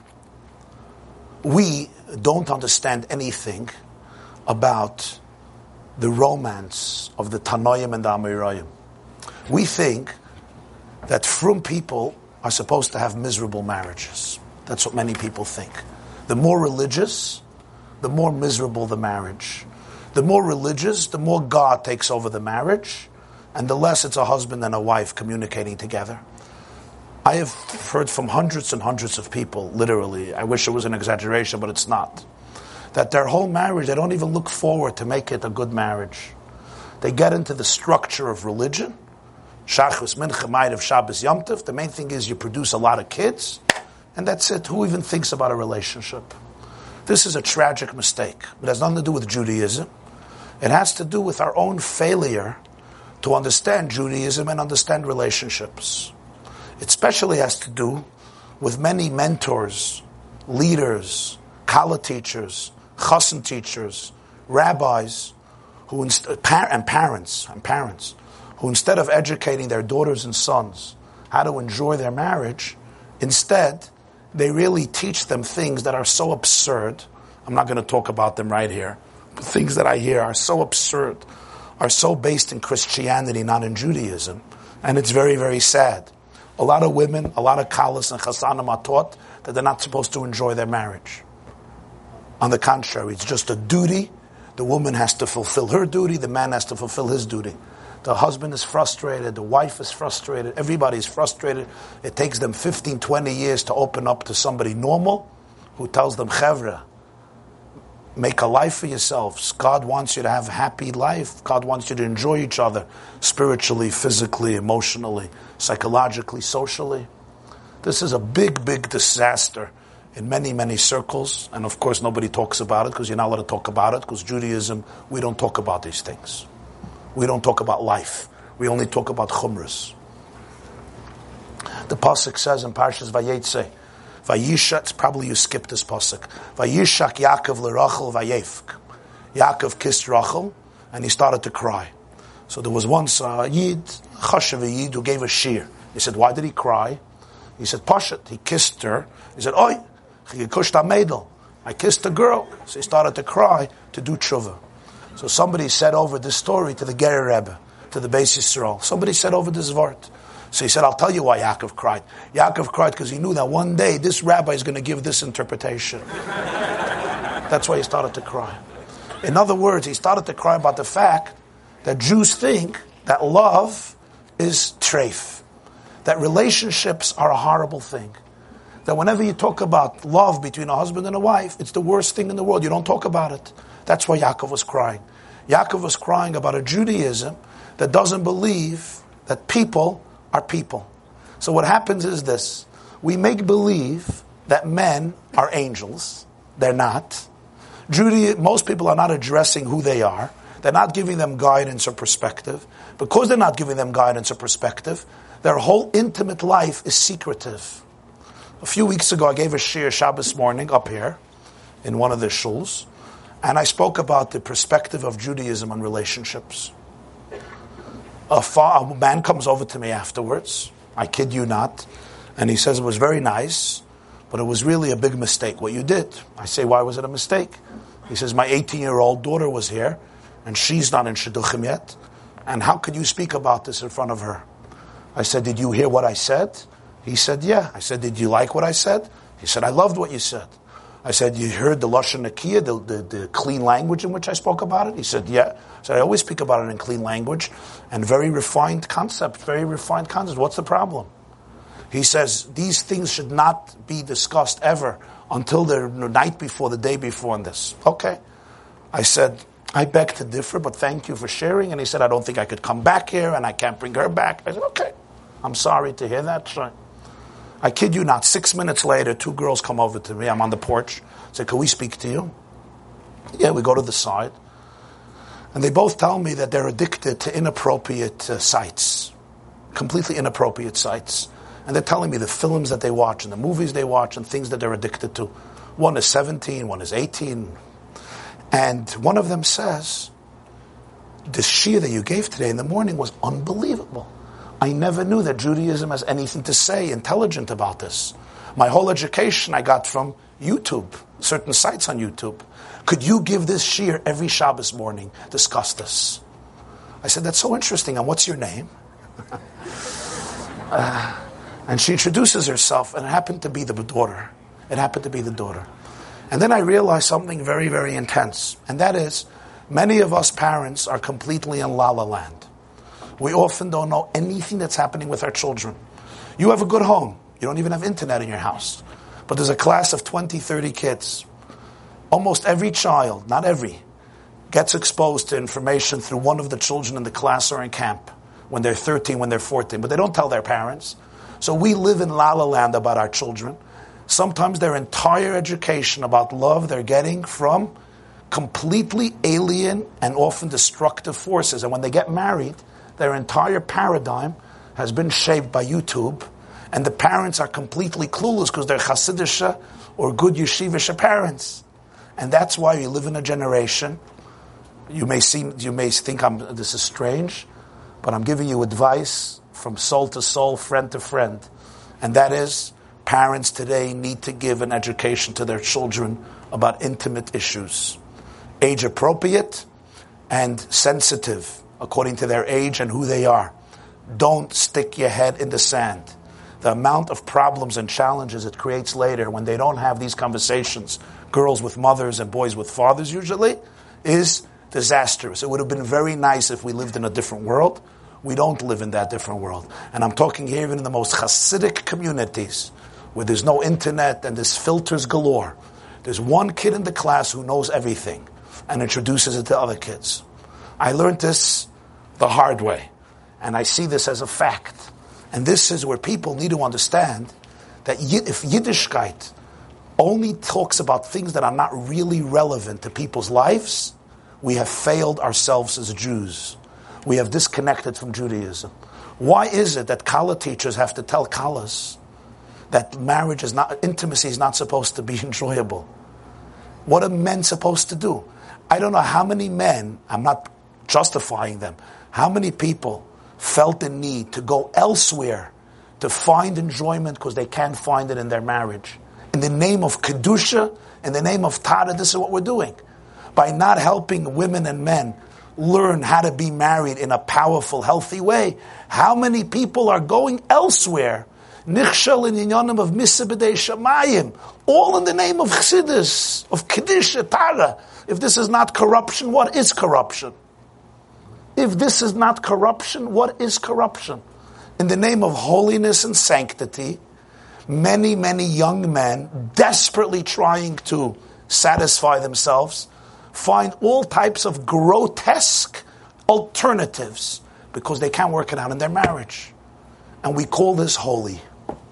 We don't understand anything about the romance of the Tanoim and the Amoraim. We think that frum people are supposed to have miserable marriages. That's what many people think. The more religious, the more miserable the marriage. The more religious, the more God takes over the marriage, and the less it's a husband and a wife communicating together. I have heard from hundreds and hundreds of people, literally, I wish it was an exaggeration, but it's not, that their whole marriage, they don't even look forward to make it a good marriage. They get into the structure of religion, Shachris, Mincha, Ma'ariv, Shabbos, Yom Tov. The main thing is you produce a lot of kids, and that's it. Who even thinks about a relationship? This is a tragic mistake. It has nothing to do with Judaism. It has to do with our own failure to understand Judaism and understand relationships. It especially has to do with many mentors, leaders, Kala teachers, Chassan teachers, rabbis, who inst- and parents and parents, who instead of educating their daughters and sons how to enjoy their marriage, instead they really teach them things that are so absurd. I'm not going to talk about them right here. But things that I hear are so absurd, are so based in Christianity, not in Judaism. And it's very, very sad. A lot of women, a lot of kalas and chasanim are taught that they're not supposed to enjoy their marriage. On the contrary, it's just a duty. The woman has to fulfill her duty, the man has to fulfill his duty. The husband is frustrated, the wife is frustrated, everybody's frustrated. It takes them fifteen, twenty years to open up to somebody normal who tells them, Chevra, make a life for yourselves. God wants you to have a happy life. God wants you to enjoy each other spiritually, physically, emotionally, psychologically, socially. This is a big, big disaster in many, many circles. And of course, nobody talks about it because you're not allowed to talk about it because Judaism, we don't talk about these things. We don't talk about life. We only talk about chumras. The pasuk says in Parshas Vayetze, Vayisha, it's probably you skipped this pasuk. Vayishak Yaakov l'Rachel vayefk. Yaakov kissed Rachel, and he started to cry. So there was once a Yid, Chashav a Yid, who gave a shir. He said, why did he cry? He said, Pashat, he kissed her. He said, Oi, I kissed a girl. So he started to cry to do tshuva. So somebody said over this story to the Gerer Rebbe, to the Beis Yisrael. Somebody said over this vart. So he said, I'll tell you why Yaakov cried. Yaakov cried because he knew that one day this rabbi is going to give this interpretation. That's why he started to cry. In other words, he started to cry about the fact that Jews think that love is treif. That relationships are a horrible thing. That whenever you talk about love between a husband and a wife, it's the worst thing in the world. You don't talk about it. That's why Yaakov was crying. Yaakov was crying about a Judaism that doesn't believe that people are people. So what happens is this. We make believe that men are angels. They're not. Judaism, most people are not addressing who they are. They're not giving them guidance or perspective. Because they're not giving them guidance or perspective, their whole intimate life is secretive. A few weeks ago, I gave a shir Shabbos morning up here in one of the shuls, and I spoke about the perspective of Judaism on relationships. A, fa- a man comes over to me afterwards, I kid you not, and he says it was very nice, but it was really a big mistake what you did. I say, why was it a mistake? He says, my eighteen-year-old daughter was here, and she's not in Shidduchim yet, and how could you speak about this in front of her? I said, did you hear what I said? He said, yeah. I said, did you like what I said? He said, I loved what you said. I said, you heard the Lashon Nakiya, the, the, the clean language in which I spoke about it? He said, yeah. I said, I always speak about it in clean language and very refined concept, very refined concept. What's the problem? He says, these things should not be discussed ever until the night before, the day before and this. Okay. I said, I beg to differ, but thank you for sharing. And he said, I don't think I could come back here and I can't bring her back. I said, okay. I'm sorry to hear that. So I kid you not, six minutes later, two girls come over to me. I'm on the porch. I say, can we speak to you? Yeah, we go to the side. And they both tell me that they're addicted to inappropriate uh, sites. Completely inappropriate sites. And they're telling me the films that they watch and the movies they watch and things that they're addicted to. One is seventeen, one is eighteen. And one of them says, the shir that you gave today in the morning was unbelievable. I never knew that Judaism has anything to say intelligent about this. My whole education I got from YouTube, certain sites on YouTube. Could you give this shir every Shabbos morning, discuss this? I said, that's so interesting. And what's your name? uh, and she introduces herself, and it happened to be the daughter. It happened to be the daughter. And then I realized something very, very intense. And that is, many of us parents are completely in la la land. We often don't know anything that's happening with our children. You have a good home. You don't even have internet in your house. But there's a class of twenty, thirty kids. Almost every child, not every, gets exposed to information through one of the children in the class or in camp when they're thirteen, when they're fourteen. But they don't tell their parents. So we live in la la land about our children. Sometimes their entire education about love they're getting from completely alien and often destructive forces. And when they get married, their entire paradigm has been shaped by YouTube, and the parents are completely clueless because they're Hasidisha or good yeshivisha parents. And that's why we live in a generation. You may seem, you may think I'm, this is strange, but I'm giving you advice from soul to soul, friend to friend. And that is, Parents today need to give an education to their children about intimate issues, age appropriate and sensitive according to their age and who they are. Don't stick your head in the sand. The amount of problems and challenges it creates later when they don't have these conversations, girls with mothers and boys with fathers usually, is disastrous. It would have been very nice if we lived in a different world. We don't live in that different world. And I'm talking here even in the most Hasidic communities where there's no internet and there's filters galore. There's one kid in the class who knows everything and introduces it to other kids. I learned this the hard way, and I see this as a fact. And this is where people need to understand that if Yiddishkeit only talks about things that are not really relevant to people's lives, we have failed ourselves as Jews. We have disconnected from Judaism. Why is it that Kala teachers have to tell Kalas that marriage is not, intimacy is not supposed to be enjoyable? What are men supposed to do? I don't know how many men, I'm not justifying them, how many people felt the need to go elsewhere to find enjoyment because they can't find it in their marriage. In the name of Kedusha, in the name of Tara, this is what we're doing. By not helping women and men learn how to be married in a powerful, healthy way, how many people are going elsewhere? Nichshel in Yinyanim of Misa B'dei Shamayim, all in the name of Chassidus, of Kedusha, Tara. If this is not corruption, what is corruption? If this is not corruption, what is corruption? In the name of holiness and sanctity, many, many young men, desperately trying to satisfy themselves, find all types of grotesque alternatives because they can't work it out in their marriage. And we call this holy.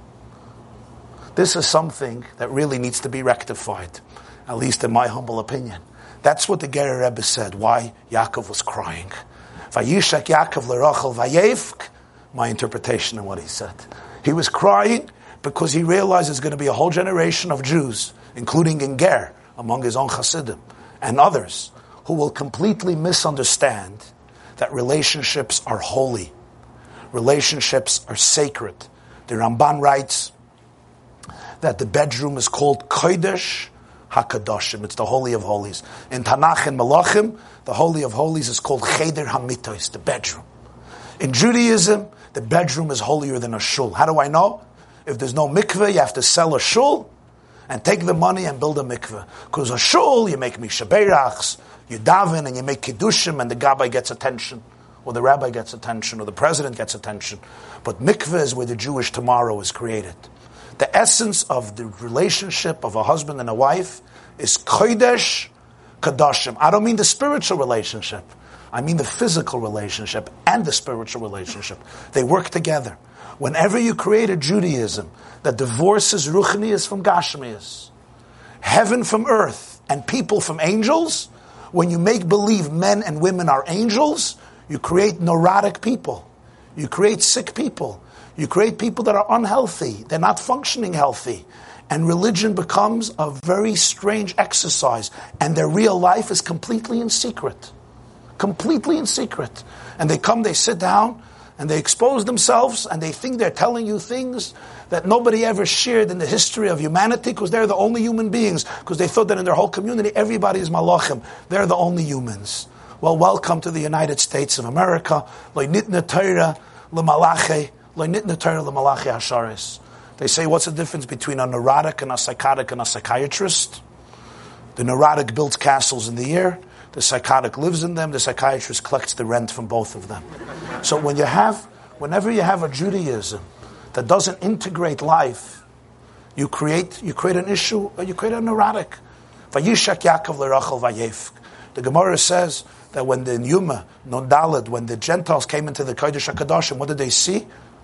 This is something that really needs to be rectified, at least in my humble opinion. That's what the Gerer Rebbe said, why Yaakov was crying. Vayishak Yaakov l'Rachel vayevk, my interpretation of what he said. He was crying because he realized there's going to be a whole generation of Jews, including in Ger, among his own Hasidim, and others, who will completely misunderstand that relationships are holy. Relationships are sacred. The Ramban writes that the bedroom is called Kodesh HaKadoshim. It's the Holy of Holies. In Tanakh and Malachim, the Holy of Holies is called Cheder HaMitos, the bedroom. In Judaism, the bedroom is holier than a shul. How do I know? If there's no mikveh, you have to sell a shul and take the money and build a mikveh. Because a shul, you make Misha Beirachs, you daven and you make kiddushim and the gabbai gets attention, or the rabbi gets attention, or the president gets attention. But mikveh is where the Jewish tomorrow is created. The essence of the relationship of a husband and a wife is kodesh kadoshim. I don't mean the spiritual relationship. I mean the physical relationship and the spiritual relationship. They work together. Whenever you create a Judaism that divorces ruchnius from gashmius, heaven from earth, and people from angels, when you make believe men and women are angels, you create neurotic people. You create sick people. You create people that are unhealthy. They're not functioning healthy. And religion becomes a very strange exercise. And their real life is completely in secret. Completely in secret. And they come, they sit down, and they expose themselves, and they think they're telling you things that nobody ever shared in the history of humanity, because they're the only human beings, because they thought that in their whole community, everybody is malachim. They're the only humans. Well, welcome to the United States of America. Lo nitna Torah l'malache, lo nitna Torah l'malache hasharis. They say, what's the difference between a neurotic and a psychotic and a psychiatrist? The neurotic builds castles in the air. The psychotic lives in them. The psychiatrist collects the rent from both of them. So when you have, whenever you have a Judaism that doesn't integrate life, you create you create an issue, or you create a neurotic. Vayishak Yaakov l'Rachel vayevk. The Gemara says that when the Yuma, non Daled, when the Gentiles came into the Kodesh HaKadoshim, what did they see?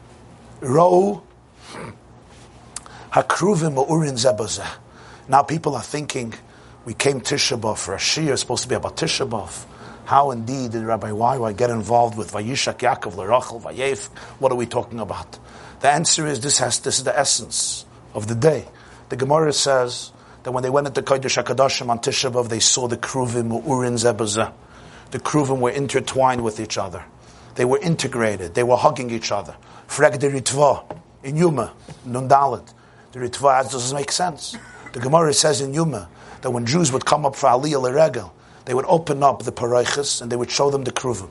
Ro hakruvim ma'urin zebazeh. Now people are thinking, we came Tisha B'Av for a Shia, it's supposed to be about Tisha B'Av. How indeed did Rabbi Wai get involved with Vayishak Yaakov l'Rachel vayevk? What are we talking about? The answer is this has this is the essence of the day. The Gemara says that when they went into Kodesh HaKadoshim on Tisha B'Av, they saw the Kruvim U'urin Zebazeh. The Kruvim were intertwined with each other. They were integrated. They were hugging each other. Freg de Ritva, in Yuma, Nun Dalet. The Ritva doesn't make sense. The Gemara says in Yuma that when Jews would come up for Aliyah L'Regel, they would open up the Paraychas and they would show them the Kruvim.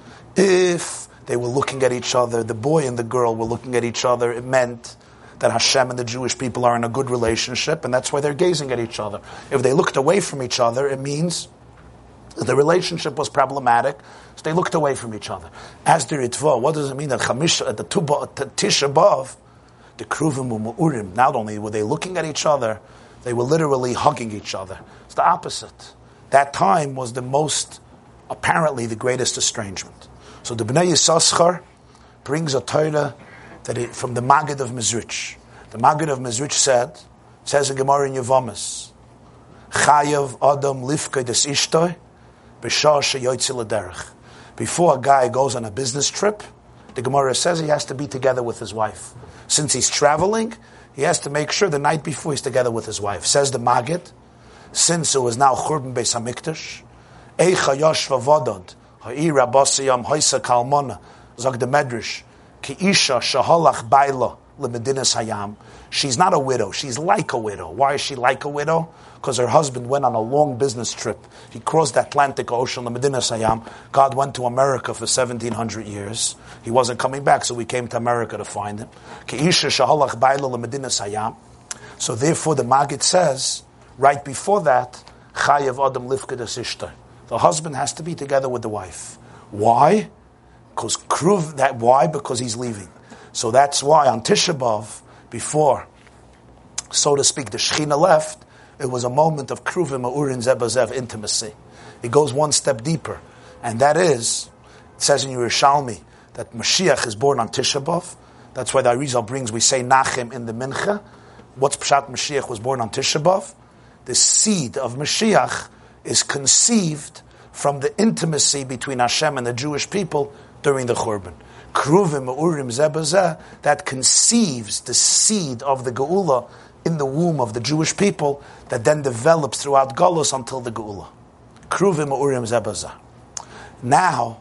If they were looking at each other, the boy and the girl were looking at each other, it meant that Hashem and the Jewish people are in a good relationship, and that's why they're gazing at each other. If they looked away from each other, it means the relationship was problematic, so they looked away from each other. As the Ritva, what does it mean that Chamisha, at the Tish above, the Kruvim U'Urim, not only were they looking at each other, they were literally hugging each other. It's the opposite. That time was the most, apparently, the greatest estrangement. So the Bnei Yissaschar brings a Torah that it, from the Maggid of Mezrich. The Maggid of Mezrich said, says in Gemara in Yevamis, Chayav Adam Lifkei des Ishtoi B'shah sheyoytzi l'derech. Before a guy goes on a business trip, the Gemara says he has to be together with his wife. Since he's traveling, he has to make sure the night before he's together with his wife. Says the Maggid, since it was now Churban Beis HaMikdash, Eicha Yoshva Vodod, Ha'ira Basiyam Hoysa Kalmona, Zog the Medrash, Ki Isha Shaholach Baila Lemedinas Hayam. She's not a widow, she's like a widow. Why is she like a widow? Because her husband went on a long business trip. He crossed the Atlantic Ocean, Lemedinas Hayam. God went to America for seventeen hundred years. He wasn't coming back, so we came to America to find him. Ki Isha Shaholach Baila Lemedinas Hayam. So therefore the Maggid says, right before that, Chayav Adam Lifkei des Ishtoi. The husband has to be together with the wife. Why? Because Kruv, that why? Because he's leaving. So that's why on Tisha B'Av, before, so to speak, the Shechina left, it was a moment of Kruvim U'Urim Zeh B'Zeh intimacy. It goes one step deeper. And that is, it says in Yerushalmi, that Mashiach is born on Tisha B'Av. That's why the Arizal brings, we say Nachem in the Mincha. What's Pshat Mashiach was born on Tisha B'Av? The seed of Mashiach is conceived from the intimacy between Hashem and the Jewish people during the Churban. Kruvim U'Urim Zeh B'Zeh, that conceives the seed of the Geula in the womb of the Jewish people that then develops throughout Golus until the Geula. Kruvim U'Urim Zeh B'Zeh. Now,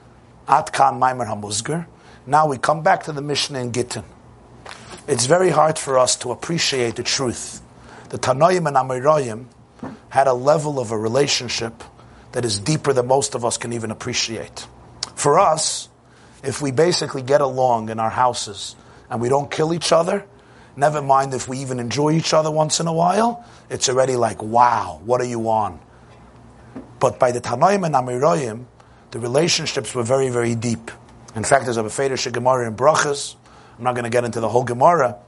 Atkan Maimer HaMuzgar, now we come back to the Mishnah in Gittin. It's very hard for us to appreciate the truth. The Tanoim and Amoraim had a level of a relationship that is deeper than most of us can even appreciate. For us, if we basically get along in our houses and we don't kill each other, never mind if we even enjoy each other once in a while, it's already like, wow, what are you on? But by the Tanoim and Amoraim, the relationships were very, very deep. In fact, there's a Befedish Gemara in Brachas. I'm not going to get into the whole Gemara,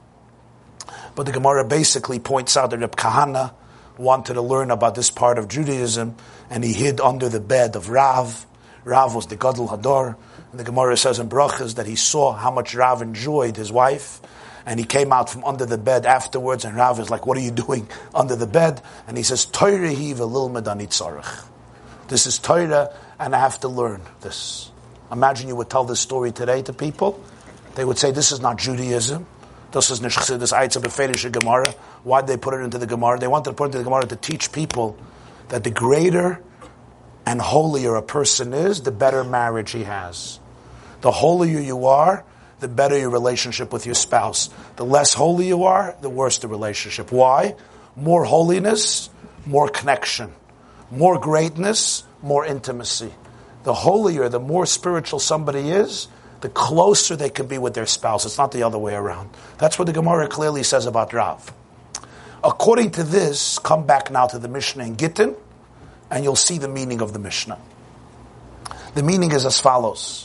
but the Gemara basically points out that Reb Kahana wanted to learn about this part of Judaism, and he hid under the bed of Rav. Rav was the Gadol Hador, and the Gemara says in Brachas that he saw how much Rav enjoyed his wife, and he came out from under the bed afterwards, and Rav is like, what are you doing under the bed? And he says, Torah hi v'lilmed ani tzarech. This is Torah, and I have to learn this. Imagine you would tell this story today to people. They would say, this is not Judaism. This is Nish this Eitza Befedish Gemara. Why did they put it into the Gemara? They wanted to put it into the Gemara to teach people that the greater and holier a person is, the better marriage he has. The holier you are, the better your relationship with your spouse. The less holy you are, the worse the relationship. Why? More holiness, more connection. More greatness, more intimacy. The holier, the more spiritual somebody is, the closer they can be with their spouse. It's not the other way around. That's what the Gemara clearly says about Rav. According to this, come back now to the Mishnah in Gittin, and you'll see the meaning of the Mishnah. The meaning is as follows.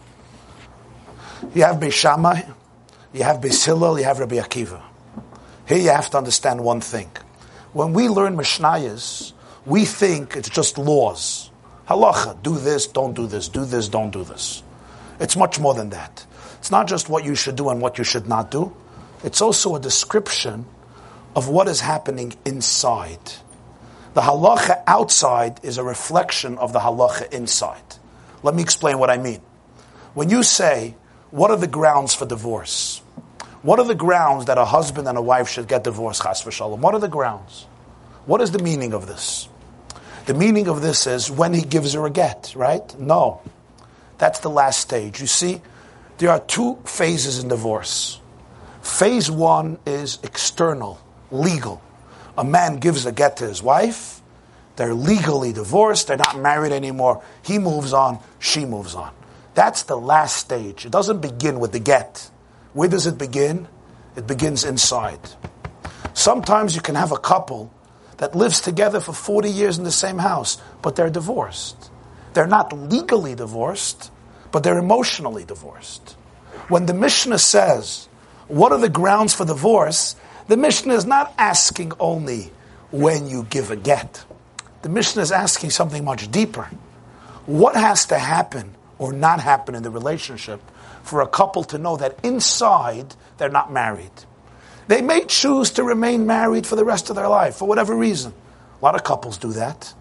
You have Beis Shammai, you have Beis Hillel, you have Rabbi Akiva. Here you have to understand one thing. When we learn Mishnayos, we think it's just laws. Halacha, do this, don't do this, do this, don't do this. It's much more than that. It's not just what you should do and what you should not do. It's also a description of what is happening inside. The halacha outside is a reflection of the halacha inside. Let me explain what I mean. When you say, what are the grounds for divorce? What are the grounds that a husband and a wife should get divorced, chas v'shalom? What are the grounds? What is the meaning of this? The meaning of this is when he gives her a get, right? No. That's the last stage. You see, there are two phases in divorce. Phase one is external, legal. A man gives a get to his wife. They're legally divorced. They're not married anymore. He moves on. She moves on. That's the last stage. It doesn't begin with the get. Where does it begin? It begins inside. Sometimes you can have a couple that lives together for forty years in the same house, but they're divorced. They're not legally divorced, but they're emotionally divorced. When the Mishnah says, what are the grounds for divorce? The Mishnah is not asking only when you give a get. The Mishnah is asking something much deeper. What has to happen or not happen in the relationship for a couple to know that inside they're not married? They may choose to remain married for the rest of their life, for whatever reason. A lot of couples do that.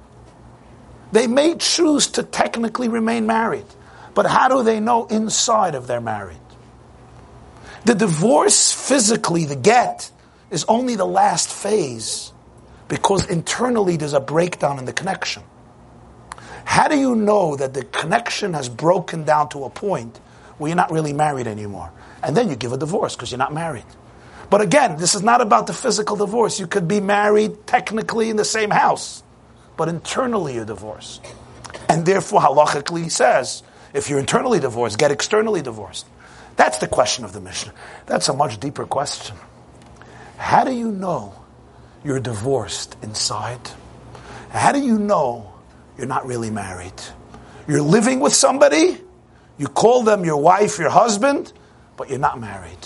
They may choose to technically remain married, but how do they know inside if they're married? The divorce, physically, the get, is only the last phase because internally there's a breakdown in the connection. How do you know that the connection has broken down to a point where you're not really married anymore? And then you give a divorce because you're not married. But again, this is not about the physical divorce. You could be married technically in the same house, but internally you're divorced. And therefore, halachically says, if you're internally divorced, get externally divorced. That's the question of the Mishnah. That's a much deeper question. How do you know you're divorced inside? How do you know you're not really married? You're living with somebody, you call them your wife, your husband, but you're not married.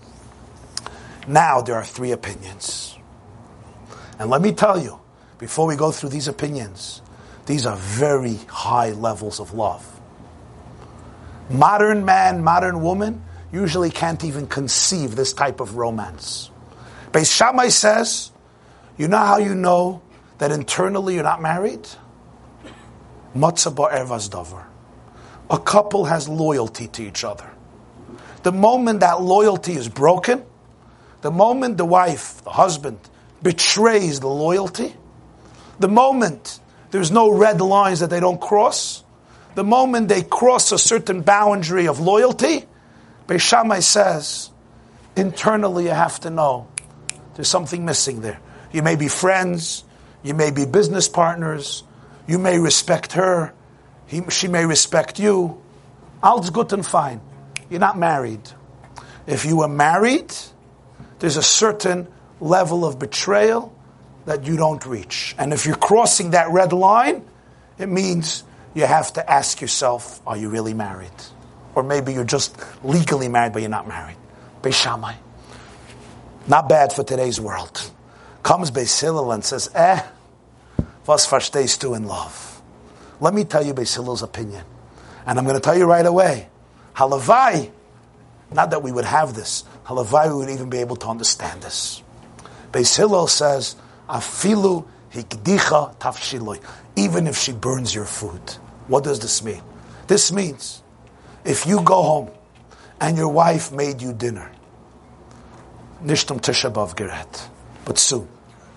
Now there are three opinions. And let me tell you, before we go through these opinions, these are very high levels of love. Modern man, modern woman usually can't even conceive this type of romance. Beis Shammai says, you know how you know that internally you're not married? Matzah ba'er v'azdavar. A couple has loyalty to each other. The moment that loyalty is broken, the moment the wife, the husband, betrays the loyalty, the moment there's no red lines that they don't cross, the moment they cross a certain boundary of loyalty, Beis Shammai says, internally you have to know there's something missing there. You may be friends, you may be business partners, you may respect her, he, she may respect you. All's good and fine. You're not married. If you were married, there's a certain level of betrayal that you don't reach. And if you're crossing that red line, it means you have to ask yourself, are you really married? Or maybe you're just legally married, but you're not married. Beis Shammai. Not bad for today's world. Comes Beis Hillel and says, eh, was verstehst du in love? Let me tell you Beis Hillel's opinion. And I'm going to tell you right away. Halavai, not that we would have this. Halavai, we would even be able to understand this. Beis Hillel says, afilu hikdicha tafshiloi. Even if she burns your food. What does this mean? This means, if you go home and your wife made you dinner, nishtum Tisha B'Av geret, but soon,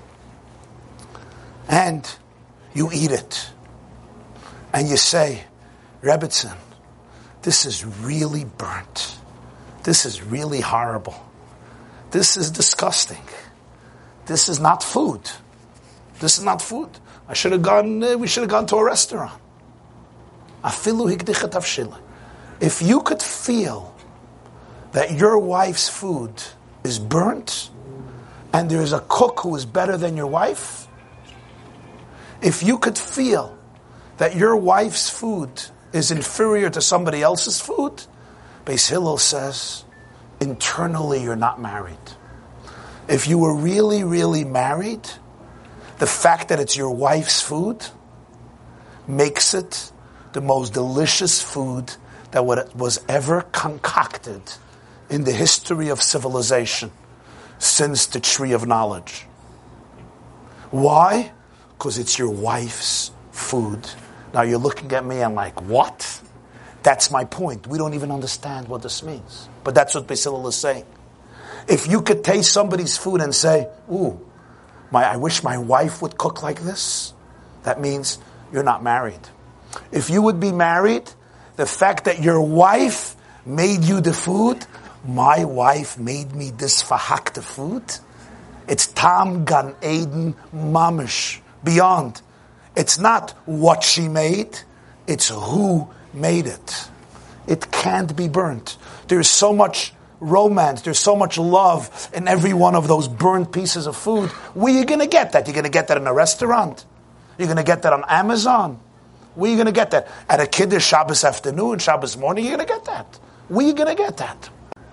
and you eat it, and you say, Rebbitzin, this is really burnt. This is really horrible. This is disgusting. This is not food. This is not food. I should have gone, uh, we should have gone to a restaurant. Afilu hikdichat avshila. If you could feel that your wife's food is burnt, and there is a cook who is better than your wife, if you could feel that your wife's food is inferior to somebody else's food, Beis Hillel says, internally you're not married. If you were really, really married, the fact that it's your wife's food makes it the most delicious food that was ever concocted in the history of civilization since the tree of knowledge. Why? Because it's your wife's food. Now you're looking at me and like, what? That's my point. We don't even understand what this means. But that's what Beis Hillel is saying. If you could taste somebody's food and say, ooh, my, I wish my wife would cook like this, that means you're not married. If you would be married, the fact that your wife made you the food My wife made me this verhackte food. It's Tam Gan Eden Mamish, beyond. It's not what she made, it's who made it. It can't be burnt. There's so much romance, there's so much love in every one of those burnt pieces of food. Where are you going to get that? You're going to get that in a restaurant? You're going to get that on Amazon? Where are you going to get that? At a Kiddush Shabbos afternoon, Shabbos morning, you're going to get that. Where are you going to get that?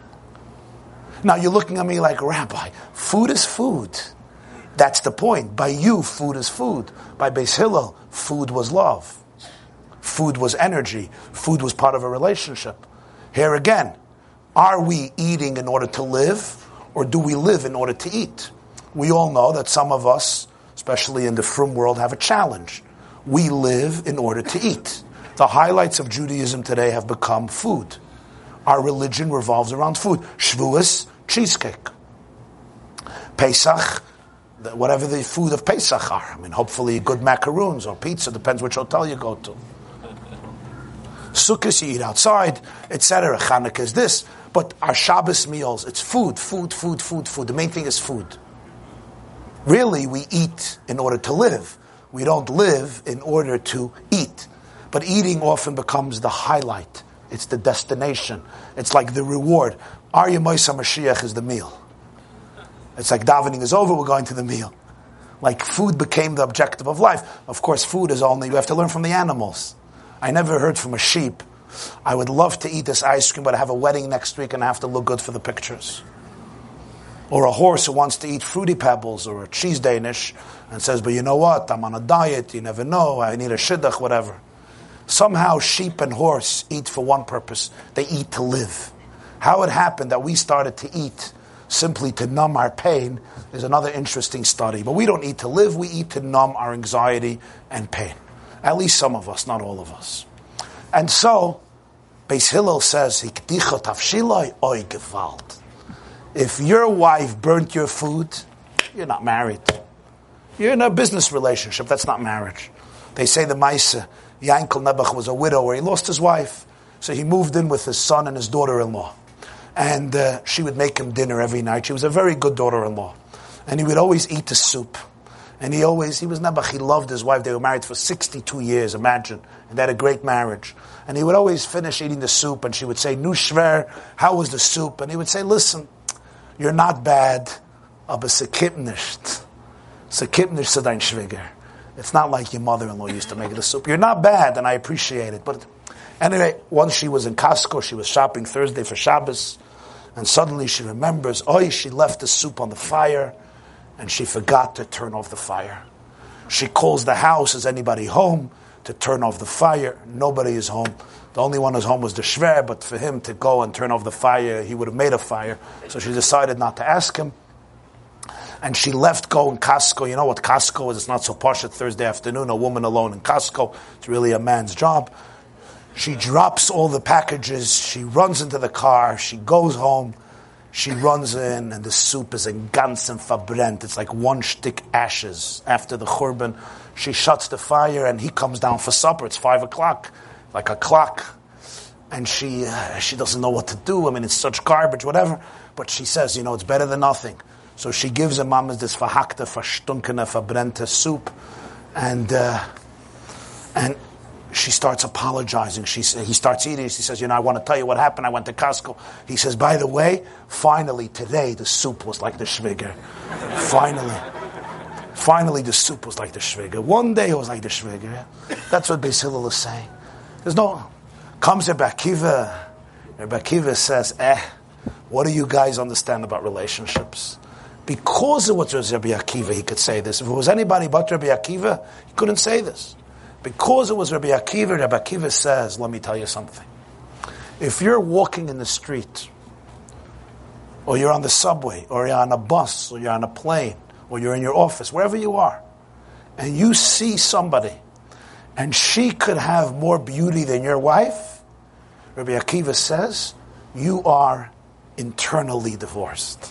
Now you're looking at me like, Rabbi, food is food. That's the point. By you, food is food. By Beis Hillel, food was love. Food was energy. Food was part of a relationship. Here again, are we eating in order to live, or do we live in order to eat? We all know that some of us, especially in the frum world, have a challenge. We live in order to eat. The highlights of Judaism today have become food. Our religion revolves around food. Shavuos, cheesecake. Pesach, whatever the food of Pesach are. I mean, hopefully good macaroons or pizza, depends which hotel you go to. Sukkot, you eat outside, et cetera. Chanukah is this. But our Shabbos meals, it's food, food, food, food, food. The main thing is food. Really, we eat in order to live. We don't live in order to eat. But eating often becomes the highlight. It's the destination. It's like the reward. Arya Moisa Mashiach is the meal. It's like davening is over, we're going to the meal. Like food became the objective of life. Of course, food is only, you have to learn from the animals. I never heard from a sheep, I would love to eat this ice cream, but I have a wedding next week and I have to look good for the pictures. Or a horse who wants to eat Fruity Pebbles or a cheese Danish and says, but you know what, I'm on a diet, you never know, I need a shidduch, whatever. Somehow sheep and horse eat for one purpose. They eat to live. How it happened that we started to eat simply to numb our pain is another interesting study. But we don't eat to live, we eat to numb our anxiety and pain. At least some of us, not all of us. And so, Beis Hillel says, if your wife burnt your food, you're not married. You're in a business relationship, that's not marriage. They say the Maisa, Yankel Nebuch was a widow where he lost his wife. So he moved in with his son and his daughter-in-law. And uh, she would make him dinner every night. She was a very good daughter-in-law. And he would always eat the soup. And he always, he was Nebuch, he loved his wife. They were married for sixty-two years, imagine. And they had a great marriage. And he would always finish eating the soup and she would say, Nu shver, how was the soup? And he would say, listen, you're not bad, aber se kippt nicht. Se kippt nicht zu dein Schwieger. It's not like your mother-in-law used to make the soup. You're not bad, and I appreciate it. But anyway, once she was in Costco, she was shopping Thursday for Shabbos, and suddenly she remembers, oh, she left the soup on the fire, and she forgot to turn off the fire. She calls the house, is anybody home, to turn off the fire. Nobody is home. The only one who's home was the shver, but for him to go and turn off the fire, he would have made a fire. So she decided not to ask him. And she left go in Costco. You know what Costco is? It's not so posh at Thursday afternoon, a woman alone in Costco. It's really a man's job. She drops all the packages. She runs into the car. She goes home. She runs in, and the soup is in ganzen verbrennt. It's like one shtick ashes. After the churban, she shuts the fire, and he comes down for supper. It's five o'clock, like a clock. And she uh, she doesn't know what to do. I mean, it's such garbage, whatever. But she says, you know, it's better than nothing. So she gives him mamas this verhackte, verstunkene, verbrennte soup, and uh, and she starts apologizing. She he starts eating. She says, "You know, I want to tell you what happened. I went to Costco." He says, "By the way, finally today the soup was like the shviger. Finally, finally the soup was like the shviger. One day it was like the shviger." That's what Beis Hillel is saying. There's no comes Rebbe Akiva. Rebbe Akiva says, "Eh, what do you guys understand about relationships?" Because it was Rabbi Akiva, he could say this. If it was anybody but Rabbi Akiva, he couldn't say this. Because it was Rabbi Akiva, Rabbi Akiva says, let me tell you something. If you're walking in the street, or you're on the subway, or you're on a bus, or you're on a plane, or you're in your office, wherever you are, and you see somebody, and she could have more beauty than your wife, Rabbi Akiva says, you are internally divorced.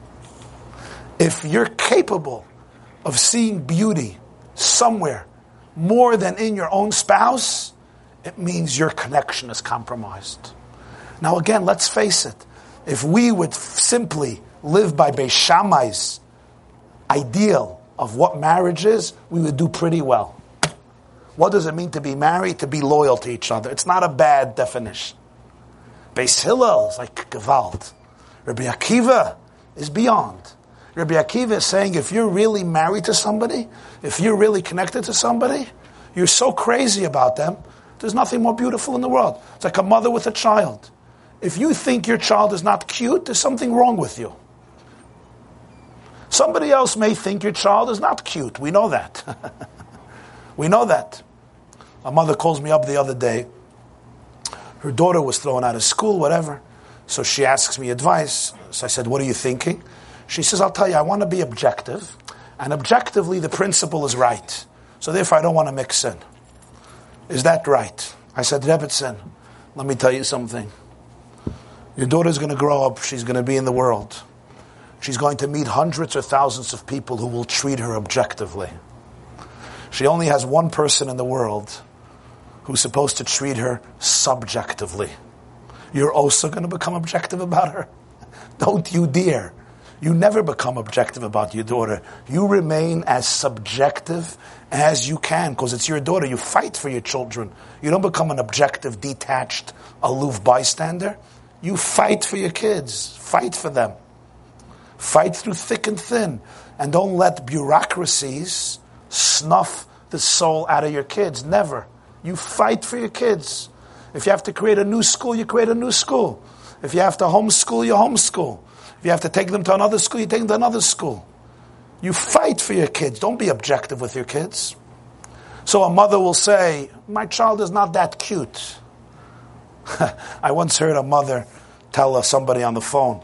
If you're capable of seeing beauty somewhere more than in your own spouse, it means your connection is compromised. Now again, let's face it. If we would simply live by Beis Shammai's ideal of what marriage is, we would do pretty well. What does it mean to be married? To be loyal to each other. It's not a bad definition. Beis Hillel is like Gewalt. Rabbi Akiva is beyond. Rabbi Akiva is saying if you're really married to somebody, if you're really connected to somebody, you're so crazy about them, there's nothing more beautiful in the world. It's like a mother with a child. If you think your child is not cute, there's something wrong with you. Somebody else may think your child is not cute. We know that. We know that. A mother calls me up the other day. Her daughter was thrown out of school, whatever. So she asks me advice. So I said, what are you thinking? She says, I'll tell you, I want to be objective. And objectively, the principle is right. So therefore, I don't want to mix in. Is that right? I said, Rebbetzin, let me tell you something. Your daughter's going to grow up. She's going to be in the world. She's going to meet hundreds or thousands of people who will treat her objectively. She only has one person in the world who's supposed to treat her subjectively. You're also going to become objective about her? Don't you dare. You never become objective about your daughter. You remain as subjective as you can because it's your daughter. You fight for your children. You don't become an objective, detached, aloof bystander. You fight for your kids. Fight for them. Fight through thick and thin. And don't let bureaucracies snuff the soul out of your kids. Never. You fight for your kids. If you have to create a new school, you create a new school. If you have to homeschool, you homeschool. If you have to take them to another school, you take them to another school. You fight for your kids. Don't be objective with your kids. So a mother will say, my child is not that cute. I once heard a mother tell somebody on the phone,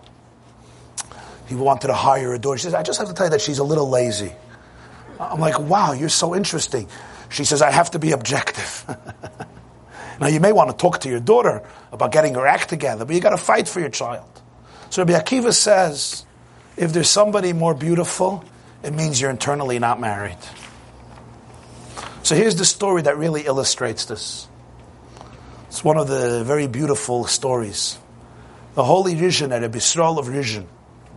he wanted to hire a daughter. She says, I just have to tell you that she's a little lazy. I'm like, wow, you're so interesting. She says, I have to be objective. Now, you may want to talk to your daughter about getting her act together, but you got to fight for your child. So Rabbi Akiva says, if there's somebody more beautiful, it means you're internally not married. So here's the story that really illustrates this. It's one of the very beautiful stories. The holy Rizhin, Rabbi Yisrael of Rizhin,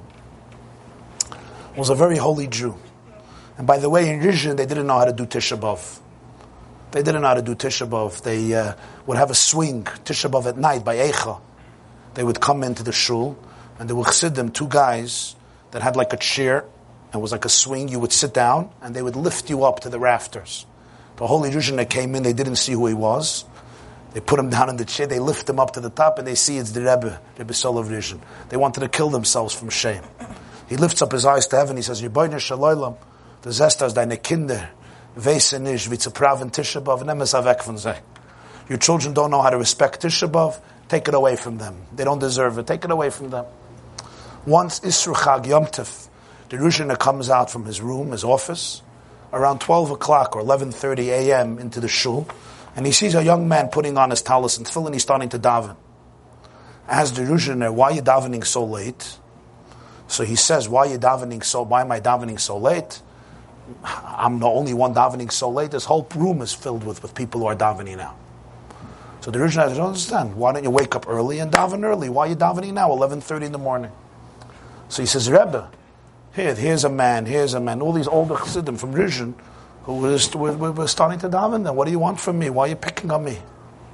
was a very holy Jew. And by the way, in Rizhin, they didn't know how to do Tisha B'Av. They didn't know how to do Tisha B'Av. They uh, would have a swing, Tisha B'Av at night, by Eicha. They would come into the shul, and there were chassidim, two guys, that had like a chair, and was like a swing. You would sit down, and they would lift you up to the rafters. The holy Rizhin that came in, they didn't see who he was. They put him down in the chair, they lift him up to the top, and they see it's the Rebbe, Rebbe Sol of Rizhin. They wanted to kill themselves from shame. He lifts up his eyes to heaven, he says, Yibboyne Shaloylam, the Zestas, deine Kinder, Weisen ish, wie zu praven Tisha B'Av, nehm es weg von sie. Your children don't know how to respect Tisha B'Av, take it away from them. They don't deserve it, take it away from them. Once Isru Chag Yom Tov, the Rizhin comes out from his room, his office, around twelve o'clock or eleven thirty a.m. into the shul, and he sees a young man putting on his talis and tefillin, he's starting to daven. Asks the Rizhin, why are you davening so late? So he says, why are you davening so, why am I davening so late? I'm the only one davening so late. This whole room is filled with, with people who are davening now. So the Rizhin says, I don't understand. Why don't you wake up early and daven early? Why are you davening now, eleven thirty in the morning? So he says, Rebbe, here, here's a man, here's a man. All these older chassidim from Rizhin who was, were, were starting to daven then. What do you want from me? Why are you picking on me?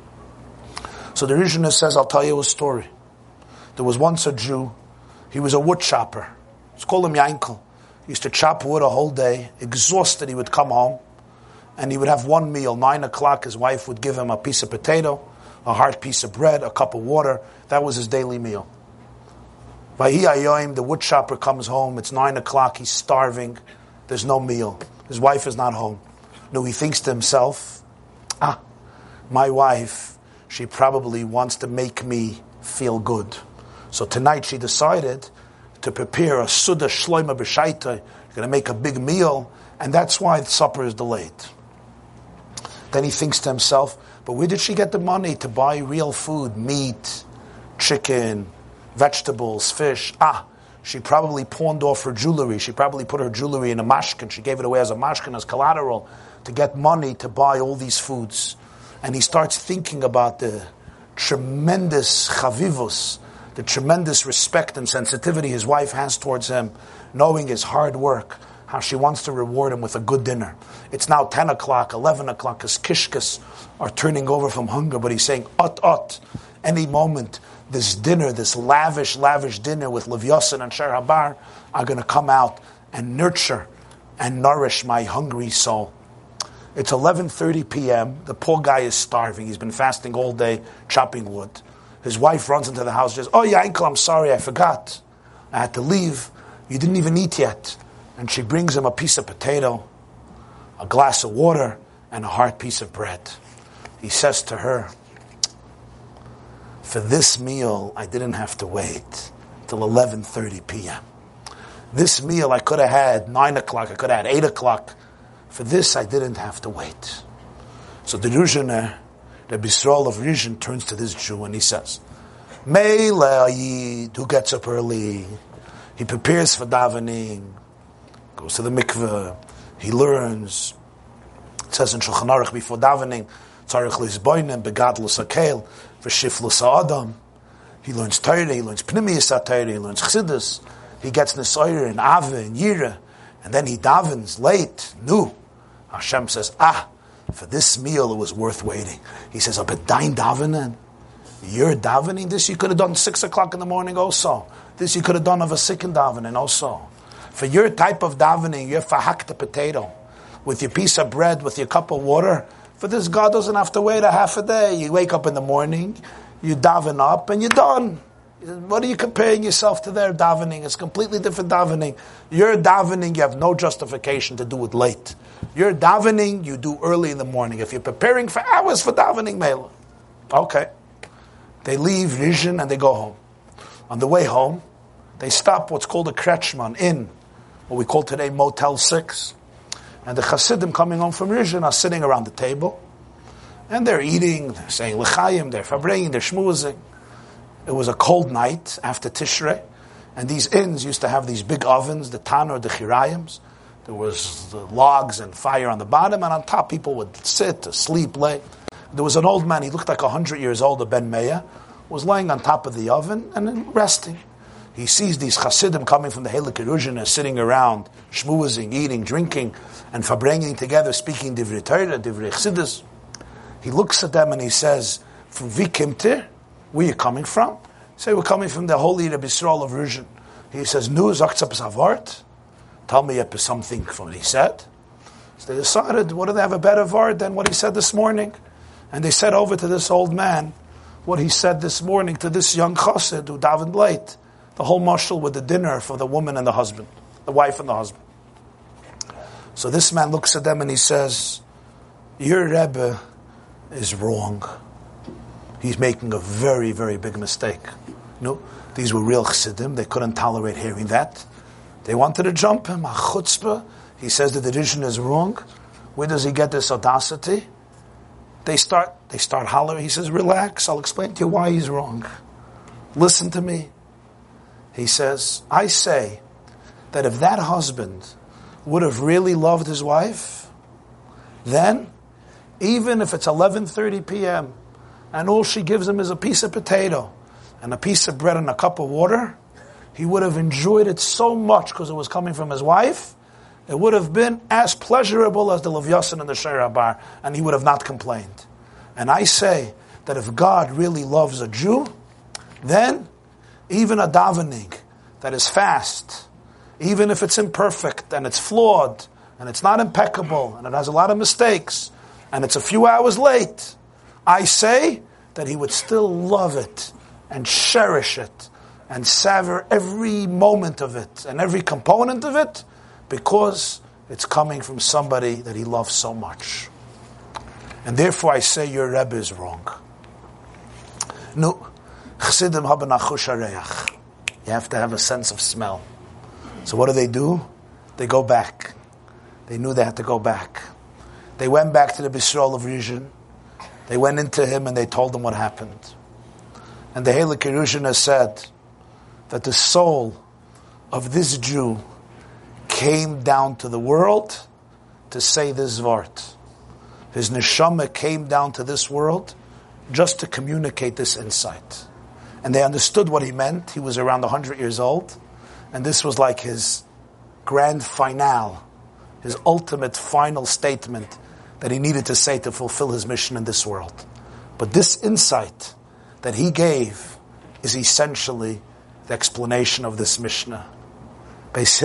So the Rizhin says, I'll tell you a story. There was once a Jew. He was a wood chopper. Let's call him Yankel. He used to chop wood a whole day. Exhausted, he would come home. And he would have one meal. Nine o'clock, his wife would give him a piece of potato, a hard piece of bread, a cup of water. That was his daily meal. Vahi Ayoim, the wood chopper comes home. It's nine o'clock. He's starving. There's no meal. His wife is not home. No, he thinks to himself, ah, my wife, she probably wants to make me feel good. So tonight she decided to prepare a Suda Shloima B'Shaita. You're going to make a big meal, and that's why the supper is delayed. Then he thinks to himself, but where did she get the money to buy real food? Meat, chicken, vegetables, fish. Ah, she probably pawned off her jewelry. She probably put her jewelry in a mashkin. She gave it away as a mashkin, as collateral, to get money to buy all these foods. And he starts thinking about the tremendous chavivus, the tremendous respect and sensitivity his wife has towards him, knowing his hard work, how she wants to reward him with a good dinner. It's now ten o'clock, eleven o'clock, his kishkas are turning over from hunger, but he's saying, ot, ot, any moment, this dinner, this lavish, lavish dinner with Lev Yossin and Sher Habar are going to come out and nurture and nourish my hungry soul. It's eleven thirty p.m. The poor guy is starving. He's been fasting all day, chopping wood. His wife runs into the house and says, oh, Yankel, I'm sorry, I forgot. I had to leave. You didn't even eat yet. And she brings him a piece of potato, a glass of water, and a hard piece of bread. He says to her, for this meal, I didn't have to wait till eleven thirty p.m. This meal I could have had nine o'clock, I could have had eight o'clock. For this, I didn't have to wait. So the Ruzhiner, the Bisrael of Ruzhin, turns to this Jew and he says, Meila Yid, who gets up early, he prepares for davening, goes to the mikveh, he learns. It says in Shulchan Aruch before davening, Tzarech Lizboinen, Begadlus Akel, V'shiflus Adam. He learns Torah, he learns Pnimiyus HaTorah, he learns Chassidus, he gets Nesoyer and Ave and Yira, and then he davens late, new. Hashem says, ah, for this meal it was worth waiting. He says, oh, but dein davening, you're davening, this you could have done six o'clock in the morning also. This you could have done of a second davening also. For your type of davening, your fahakta potato, with your piece of bread, with your cup of water, for this God doesn't have to wait a half a day. You wake up in the morning, you daven up, and you're done. What are you comparing yourself to their davening? It's completely different davening. Your davening, you have no justification to do it late. Your davening, you do early in the morning. If you're preparing for hours for davening, Mela. Okay. They leave Ruzhin and they go home. On the way home, they stop what's called a Kretschmann Inn, what we call today Motel six. And the Chassidim coming home from Ruzhin are sitting around the table. And they're eating, they're saying L'chaim, they're fabraying, they're shmuzing. It was a cold night after Tishrei, and these inns used to have these big ovens, the Tanur, the Chirayim. There was the logs and fire on the bottom, and on top people would sit, or sleep, lay. There was an old man, he looked like a hundred years old, a Ben Meah, was laying on top of the oven and then resting. He sees these Chassidim coming from the Heilig Ruzhin, sitting around, shmuzing, eating, drinking, and fabringing together, speaking Divrei Torah, Divrei Chassidus. He looks at them and he says, from Vikimtir, where are you coming from? Say, we're coming from the holy Rebbe Yisrael of Ruzhin. He says, Nu, Zaktzap Zavart. Tell me something from what he said. So they decided, what do they have a better word than what he said this morning? And they said over to this old man, what he said this morning to this young chassid who davened late. The whole mashal with the dinner for the woman and the husband, the wife and the husband. So this man looks at them and he says, your Rebbe is wrong. He's making a very, very big mistake. No, these were real chassidim. They couldn't tolerate hearing that. They wanted to jump him. A chutzpah. He says that the Rishon is wrong. Where does he get this audacity? They start, they start hollering. He says, relax. I'll explain to you why he's wrong. Listen to me. He says, I say that if that husband would have really loved his wife, then, even if it's eleven thirty p.m., and all she gives him is a piece of potato and a piece of bread and a cup of water, he would have enjoyed it so much because it was coming from his wife. It would have been as pleasurable as the Lev Yossin and the Sher Habar, and he would have not complained. And I say that if God really loves a Jew, then even a davening that is fast, even if it's imperfect and it's flawed and it's not impeccable and it has a lot of mistakes and it's a few hours late, I say that he would still love it and cherish it and savor every moment of it and every component of it because it's coming from somebody that he loves so much. And therefore I say your Rebbe is wrong. No, Chassidim haben achush hareach. You have to have a sense of smell. So what do they do? They go back. They knew they had to go back. They went back to the Bisrael of Ruzhin. They went into him and they told him what happened. And the Heilig Ruzhin has said that the soul of this Jew came down to the world to say this vart. His neshama came down to this world just to communicate this insight. And they understood what he meant. He was around one hundred years old. And this was like his grand finale, his ultimate final statement that he needed to say to fulfill his mission in this world. But this insight that he gave is essentially the explanation of this Mishnah. If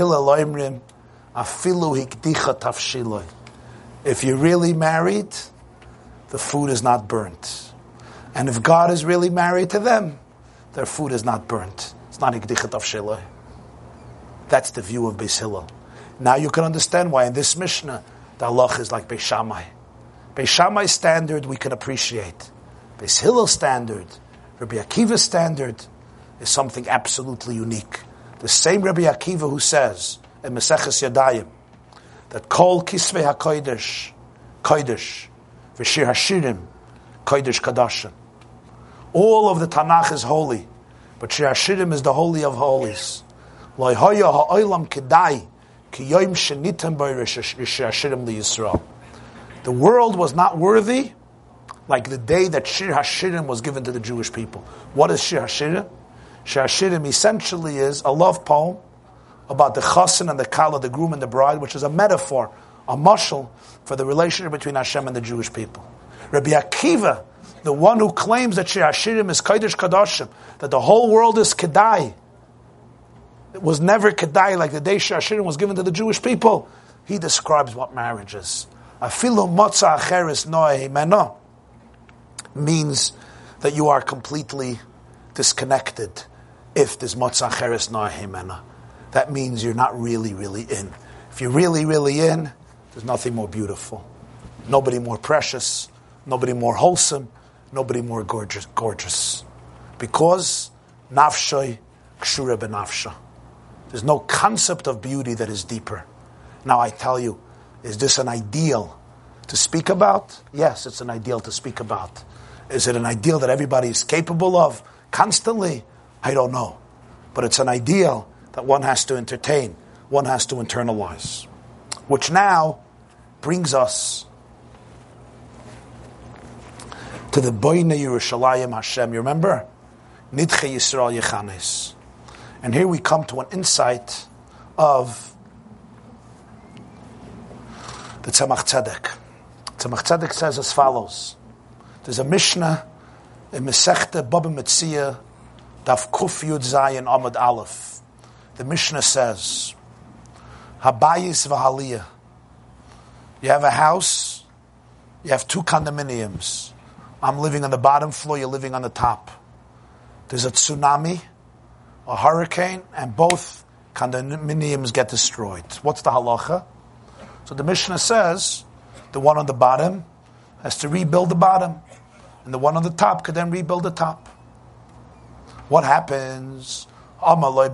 you're really married, the food is not burnt. And if God is really married to them, their food is not burnt. It's not hikdichat avshiloi. That's the view of Beis Hillel. Now you can understand why in this Mishnah, the halach is like Beis Shammai. Beis Shammai's standard we can appreciate. Beis Hillel's standard, Rabbi Akiva's standard, is something absolutely unique. The same Rabbi Akiva who says in Maseches Yadayim that Kol Kisvei HaKodesh, Kodesh, V'Shir HaShirim, Kodesh Kadashim. All of the Tanakh is holy, but Shir HaShirim is the holy of holies. Lo hoya ha'olam kedai ki yom shenitem bo Shir HaShirim liYisrael. The world was not worthy like the day that Shir HaShirim was given to the Jewish people. What is Shir HaShirim? Shir HaShirim essentially is a love poem about the chassan and the kala, the groom and the bride, which is a metaphor, a mashal for the relationship between Hashem and the Jewish people. Rabbi Akiva, the one who claims that Shir HaShirim is Kodesh Kadashim, that the whole world is Kedai, it was never Kedai like the day Shir HaShirim was given to the Jewish people. He describes what marriage is. Afilu motza acheres noah himeno means that you are completely disconnected. If there's motza acheres noah himeno, that means you're not really, really in. If you're really, really in, there's nothing more beautiful, nobody more precious, nobody more wholesome, nobody more gorgeous. Gorgeous, because nafshay kshura benafsha. There's no concept of beauty that is deeper. Now I tell you, is this an ideal to speak about? Yes, it's an ideal to speak about. Is it an ideal that everybody is capable of constantly? I don't know. But it's an ideal that one has to entertain, one has to internalize. Which now brings us to the Boine Yerushalayim Hashem. You remember? Nidche Yisrael Yechanes. And here we come to an insight of the Tzemach Tzedek. Tzemach Tzedek says as follows. There's a Mishnah in Masechta Baba Metzia Daf Kuf Yud Zayin Amud Aleph. The Mishnah says, Habayis v'haliyah. You have a house, you have two condominiums. I'm living on the bottom floor, you're living on the top. There's a tsunami, a hurricane, and both condominiums get destroyed. What's the halacha? So the Mishnah says, the one on the bottom has to rebuild the bottom, and the one on the top could then rebuild the top. What happens? The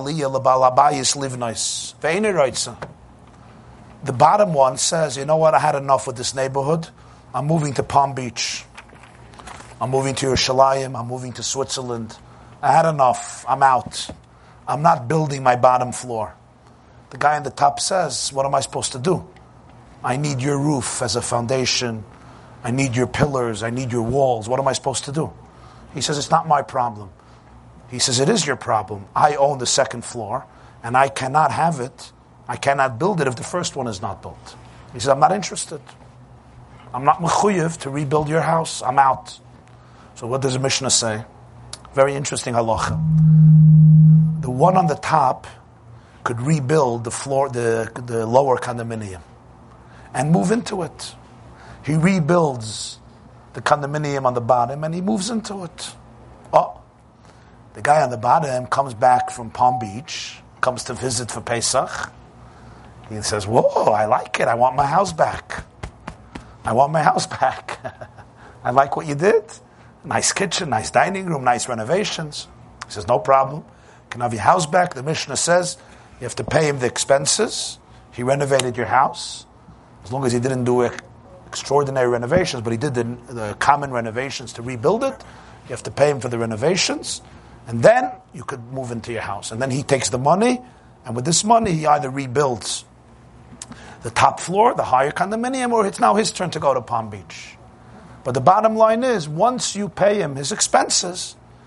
bottom one says, you know what, I had enough with this neighborhood. I'm moving to Palm Beach. I'm moving to Yerushalayim. I'm moving to Switzerland. I had enough. I'm out. I'm not building my bottom floor. The guy on the top says, what am I supposed to do? I need your roof as a foundation. I need your pillars. I need your walls. What am I supposed to do? He says, it's not my problem. He says, it is your problem. I own the second floor, and I cannot have it. I cannot build it if the first one is not built. He says, I'm not interested. I'm not mechuyev to rebuild your house. I'm out. So what does the Mishnah say? Very interesting halacha. The one on the top could rebuild the floor, the, the lower condominium, and move into it. He rebuilds the condominium on the bottom, and he moves into it. Oh. The guy on the bottom comes back from Palm Beach, comes to visit for Pesach. He says, whoa, I like it. I want my house back. I want my house back. I like what you did. Nice kitchen, nice dining room, nice renovations. He says, no problem. You can have your house back. The Mishnah says you have to pay him the expenses. He renovated your house. As long as he didn't do extraordinary renovations, but he did the, the common renovations to rebuild it, you have to pay him for the renovations. And then you could move into your house. And then he takes the money, and with this money, he either rebuilds the top floor, the higher condominium, or it's now his turn to go to Palm Beach. But the bottom line is, once you pay him his expenses,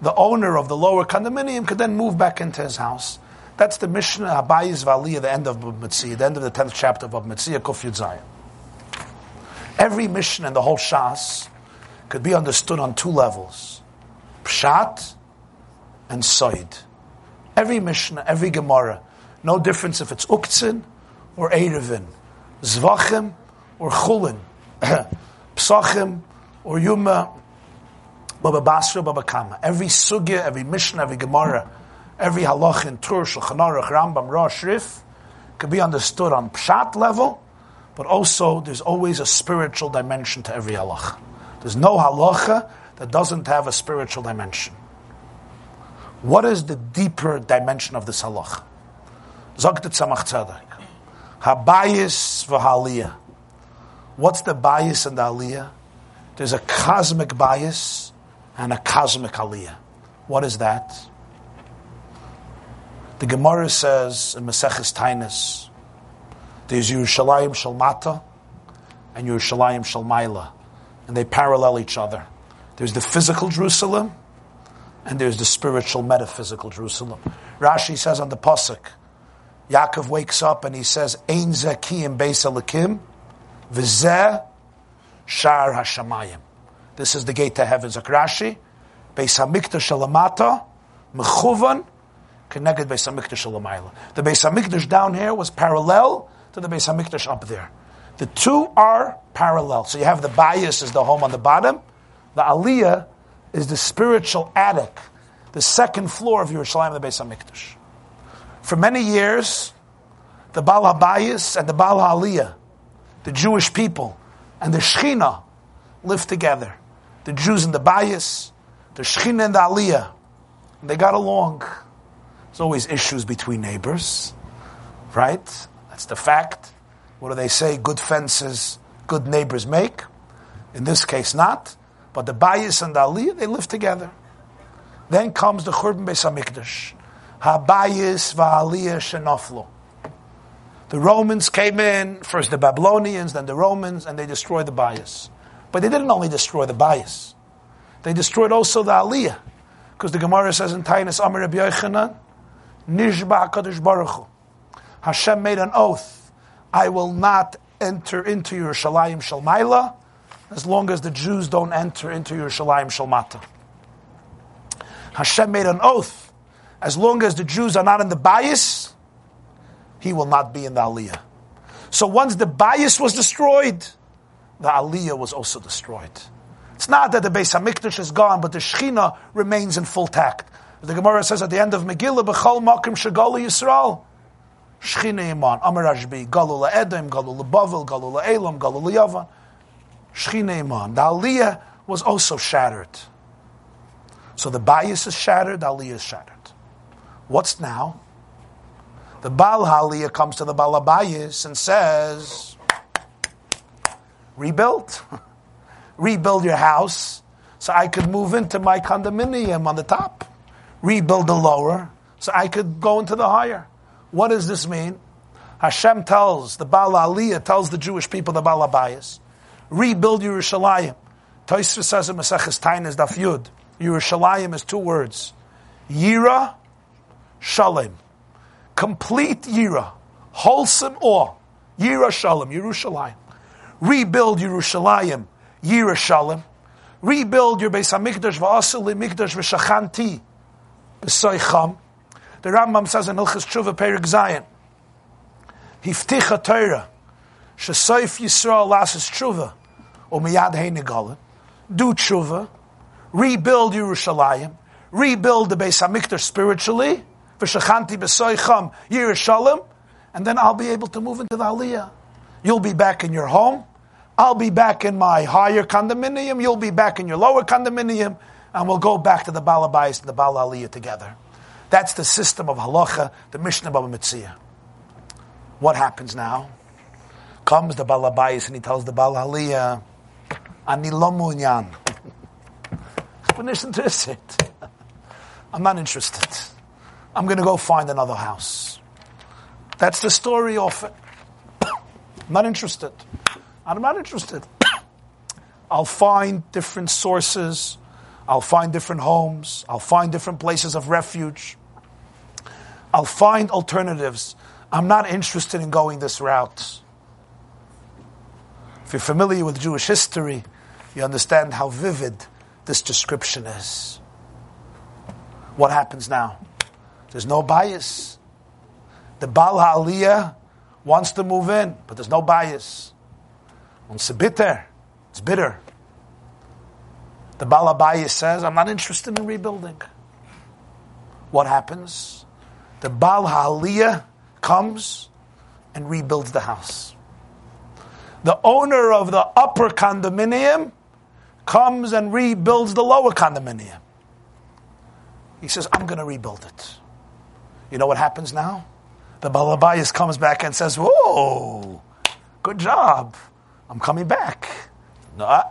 the owner of the lower condominium could then move back into his house. That's the Mishnah Habayis V'Aliyah, the end of Bava Metzia, the end of the tenth chapter of Bava Metzia, Kuf Yud Zayin. Every Mishnah in the whole Shas could be understood on two levels: Pshat and Soid. Every Mishnah, every Gemara, no difference if it's Uktzin or Erevin, Zvachim or Chulin, Psachim or Yuma, Baba Basra, Baba Kama. Every Sugya, every Mishnah, every Gemara, every Halach in Tur, Shulchan Aruch, Rambam, Rosh, Rif, could be understood on Pshat level, but also there's always a spiritual dimension to every Halach. There's no Halacha that doesn't have a spiritual dimension. What is the deeper dimension of this Halach? Zogt Tzemach Tzedek. Habayis v'Haliyah. What's the bias and the Aliyah? There's a cosmic bias and a cosmic Aliyah. What is that? The Gemara says in Maseches Tainis, there's Yerushalayim Shel Mata and Yerushalayim Shel Maila, and they parallel each other. There's the physical Jerusalem and there's the spiritual metaphysical Jerusalem. Rashi says on the Pasuk, Yaakov wakes up and he says, Ein Zakiyim Beis Elikim, V'zeh Shar Hashamayim. This is the gate to heaven. Zak Rashi, Beis HaMikdash Shalamata, Mechuvan, connected Beis HaMikdash Shalamayla. The Beis HaMikdash down here was parallel to the Beis HaMikdash up there. The two are parallel. So you have the bias is the home on the bottom. The Aliyah is the spiritual attic, the second floor of Yerushalayim, the Beis HaMikdash. For many years, the Baal HaBayis and the Baal HaAliyah, the Jewish people, and the Shechina lived together. The Jews and the Bayis, the Shechina and the Aliyah. And they got along. There's always issues between neighbors, right? That's the fact. What do they say? Good fences, good neighbors make. In this case, not. But the Bayis and the Aliyah, they live together. Then comes the Churban Beis HaMikdash. Habayis v'Aliyah shenoflu. The Romans came in, first the Babylonians, then the Romans, and they destroyed the Bayis. But they didn't only destroy the Bayis. They destroyed also the Aliyah. Because the Gemara says in Tainis Amar Rabbi Yochanan, Nishba HaKadosh Baruch Hu. Hashem made an oath. I will not enter into Yerushalayim Shel Maila as long as the Jews don't enter into Yerushalayim Shel Mata. Hashem made an oath. As long as the Jews are not in the Bayis, he will not be in the Aliyah. So once the Bayis was destroyed, the Aliyah was also destroyed. It's not that the Beis HaMikdash is gone, but the Shechina remains in full tact. The Gemara says at the end of Megillah, B'chol makim shegalu Yisrael, Shechina iman, Amar Rashbi, galu la'edom, galu la'bavel, galu la'elam, galu la'yavan, Shechina iman. The Aliyah was also shattered. So the Bayis is shattered, the Aliyah is shattered. What's now? The Baal HaAliyah comes to the Baal HaBayis and says, rebuild. Rebuild your house so I could move into my condominium on the top. Rebuild the lower so I could go into the higher. What does this mean? Hashem tells, the Baal HaAliyah tells the Jewish people, the Baal HaBayis, rebuild Yerushalayim. Tosfos says in Maseches Tainis Daf Yud, Yerushalayim is two words. Yira, Shalem. Complete Yira. Wholesome awe. Yira Shalom, Yerushalayim. Rebuild Yerushalayim, Yira Shalom. Rebuild your Beis HaMikdash v'asel mikdash v'shachanti b'soicham. The Rambam says in Hilchos Tshuva Perek Zayin, Hifticha Torah, shesoif Yisrael lasis tshuva, umiyad hei negalim. Do tshuva, rebuild Yerushalayim, rebuild the Beis HaMikdash spiritually, v'shachanti b'soicham Yira Shalom, and then I'll be able to move into the Aliyah. You'll be back in your home. I'll be back in my higher condominium. You'll be back in your lower condominium. And we'll go back to the Baal HaBayis and the Baal HaAliyah together. That's the system of halacha, the Mishnah Bava Metzia. What happens now? Comes the Baal HaBayis and he tells the Baal HaAliyah, Ani lo munyan. I'm not interested. I'm not interested. I'm going to go find another house. That's the story of it. I'm not interested. I'm not interested. I'll find different sources. I'll find different homes. I'll find different places of refuge. I'll find alternatives. I'm not interested in going this route. If you're familiar with Jewish history, you understand how vivid this description is. What happens now? There's no bias. The Baal HaAliyah wants to move in, but there's no bias. It's bitter. It's bitter. The Baal HaBayis says, I'm not interested in rebuilding. What happens? The Baal HaAliyah comes and rebuilds the house. The owner of the upper condominium comes and rebuilds the lower condominium. He says, I'm going to rebuild it. You know what happens now? The Baal HaBayis comes back and says, whoa, good job. I'm coming back. No,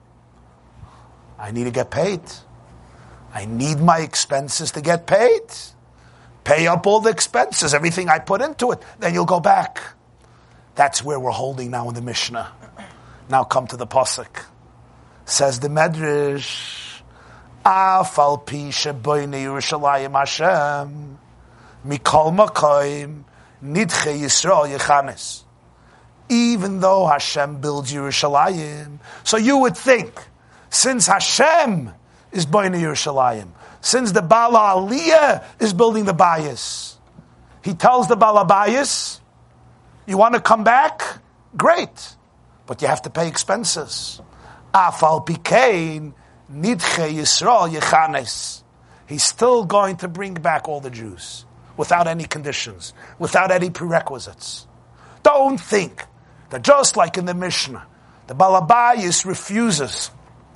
I need to get paid. I need my expenses to get paid. Pay up all the expenses, everything I put into it. Then you'll go back. That's where we're holding now in the Mishnah. Now come to the Pasuk. Says the Medrash, Afal pi sheboinei Yerushalayim Hashem, mikol makoim, nidche Yisrael yechanes. Even though Hashem builds Yerushalayim, so you would think, since Hashem is boinei Yerushalayim, since the Baal HaAliyah is building the bias, he tells the Baal HaBayis, you want to come back? Great. But you have to pay expenses. Afal pikein nidche Yisrael yechanes. He's still going to bring back all the Jews without any conditions, without any prerequisites. Don't think that just like in the Mishnah, the Baal HaBayis refuses.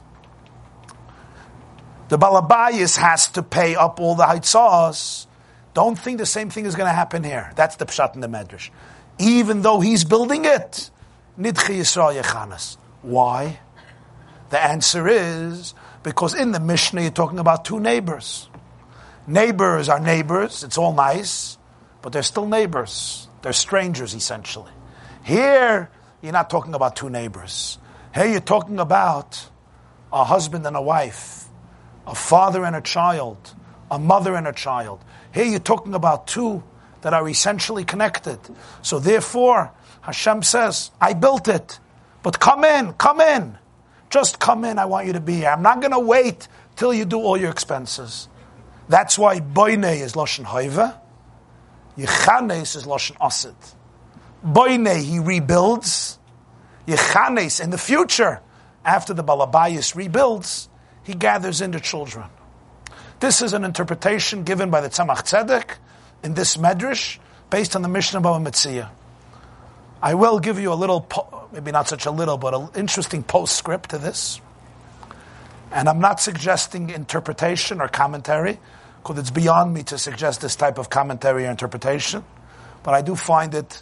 The Baal HaBayis has to pay up all the haitzahs. Don't think the same thing is going to happen here. That's the pshat in the Medrash. Even though he's building it, nidche Yisrael yechanes. Why? The answer is because in the Mishnah you're talking about two neighbors. Neighbors are neighbors. It's all nice, but they're still neighbors. They're strangers essentially. Here you're not talking about two neighbors. Here you're talking about a husband and a wife, a father and a child, a mother and a child. Here you're talking about two that are essentially connected. So therefore, Hashem says, I built it, but come in, come in. Just come in, I want you to be here. I'm not going to wait till you do all your expenses. That's why boinei is Lashon Hoiva, Yechanes is Lashon Asid. Boinei, he rebuilds. Yechanes, in the future, after the Baal HaBayis rebuilds, he gathers in the children. This is an interpretation given by the Tzemach Tzedek in this Medrash, based on the Mishnah Bava Metzia. I will give you a little, po- maybe not such a little, but an interesting postscript to this. And I'm not suggesting interpretation or commentary, because it's beyond me to suggest this type of commentary or interpretation. But I do find it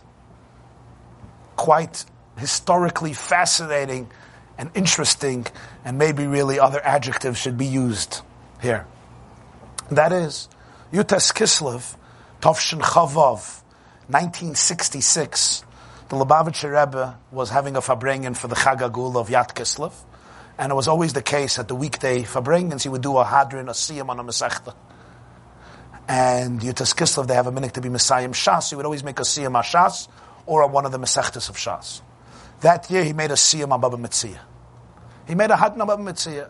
quite historically fascinating and interesting, and maybe really other adjectives should be used here. That is, Yutes Kislev, Tovshin Chavav, nineteen sixty-six, the Lubavitcher Rebbe was having a Farbrengen for the Chag HaGeula of Yat Kislev, and it was always the case at the weekday Farbrengens he would do a Hadrin, a Siyam on a Masechta. And Yutes Kislev, they have a minute to be Messiah Shas, he would always make a Siyam HaShas, or on one of the Masechtas of Shas. That year he made a Siyam on Baba Metzia. He made a Hadrin on Baba Metzia.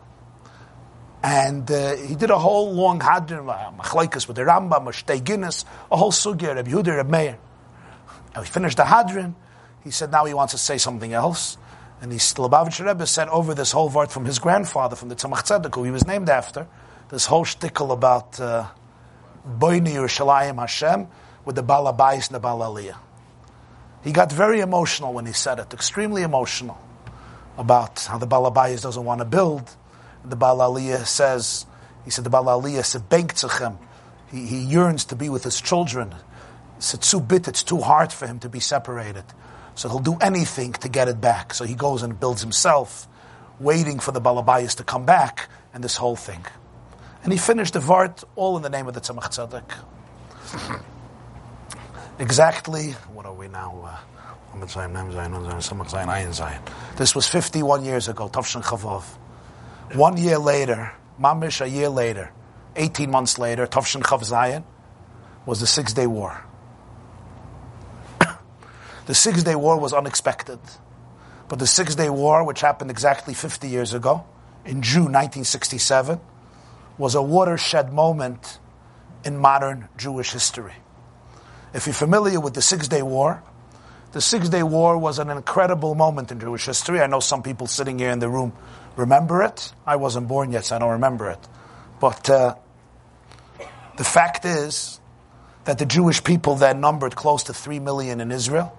And uh, he did a whole long Hadrin, Machlaikas with the Rambam, Shtei Guinness, a whole Sugya, Reb Yehuda, Reb Meir. And he finished the Hadrin. He said now he wants to say something else. And the Lubavitcher Rebbe said over this whole vart from his grandfather, from the Tzemach Tzedek, who he was named after, this whole shtickle about Boinei Yerushalayim Hashem with the Baal HaBayis and the Baal HaAliyah. He got very emotional when he said it, extremely emotional, about how the Baal HaBayis doesn't want to build. The Baal HaAliyah says, he said the Baal HaAliyah said, Benktzechem, he he yearns to be with his children. He said, too bit, it's too hard for him to be separated. So he'll do anything to get it back. So he goes and builds himself, waiting for the Baal HaBayis to come back, and this whole thing. And he finished the Vart all in the name of the Tzemach Tzedek. Exactly, what are we now? Uh, this was fifty-one years ago, Tavshin Chavav. One year later, mamish a year later, eighteen months later, Tavshin Chav Zayin, was the Six-Day War. The Six-Day War was unexpected. But the Six-Day War, which happened exactly fifty years ago, in June nineteen sixty-seven, was a watershed moment in modern Jewish history. If you're familiar with the Six-Day War, the Six-Day War was an incredible moment in Jewish history. I know some people sitting here in the room remember it. I wasn't born yet, so I don't remember it. But uh, the fact is that the Jewish people then numbered close to three million in Israel.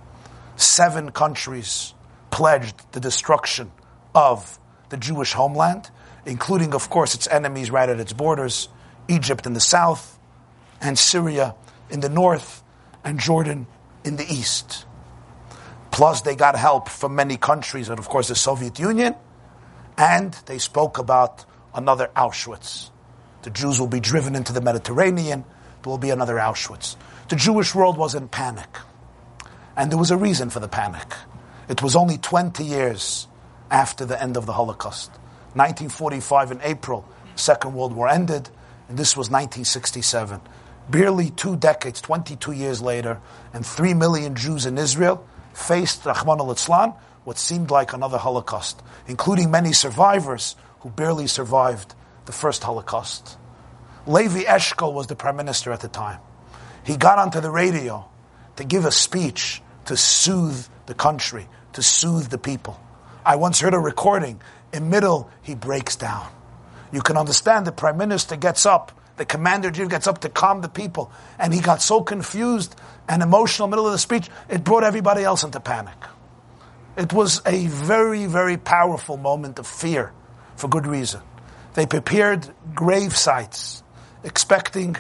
Seven countries pledged the destruction of the Jewish homeland, including, of course, its enemies right at its borders, Egypt in the south, and Syria in the north, and Jordan in the east. Plus, they got help from many countries, and of course the Soviet Union, and they spoke about another Auschwitz. The Jews will be driven into the Mediterranean, there will be another Auschwitz. The Jewish world was in panic. And there was a reason for the panic. It was only twenty years after the end of the Holocaust. nineteen forty-five in April, the Second World War ended, and this was nineteen sixty-seven. Barely two decades, twenty-two years later, and three million Jews in Israel faced, Rahman al-Islam, what seemed like another Holocaust, including many survivors who barely survived the first Holocaust. Levi Eshkol was the prime minister at the time. He got onto the radio to give a speech to soothe the country, to soothe the people. I once heard a recording. In middle, he breaks down. You can understand the prime minister gets up, the commander-in-chief gets up to calm the people, and he got so confused and emotional in the middle of the speech, it brought everybody else into panic. It was a very, very powerful moment of fear, for good reason. They prepared grave sites, expecting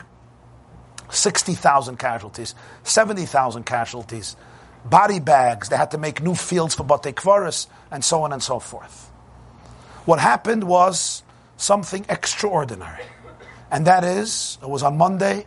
sixty thousand casualties, seventy thousand casualties, body bags, they had to make new fields for Batei Kvaris, and so on and so forth. What happened was something extraordinary. And that is, it was on Monday,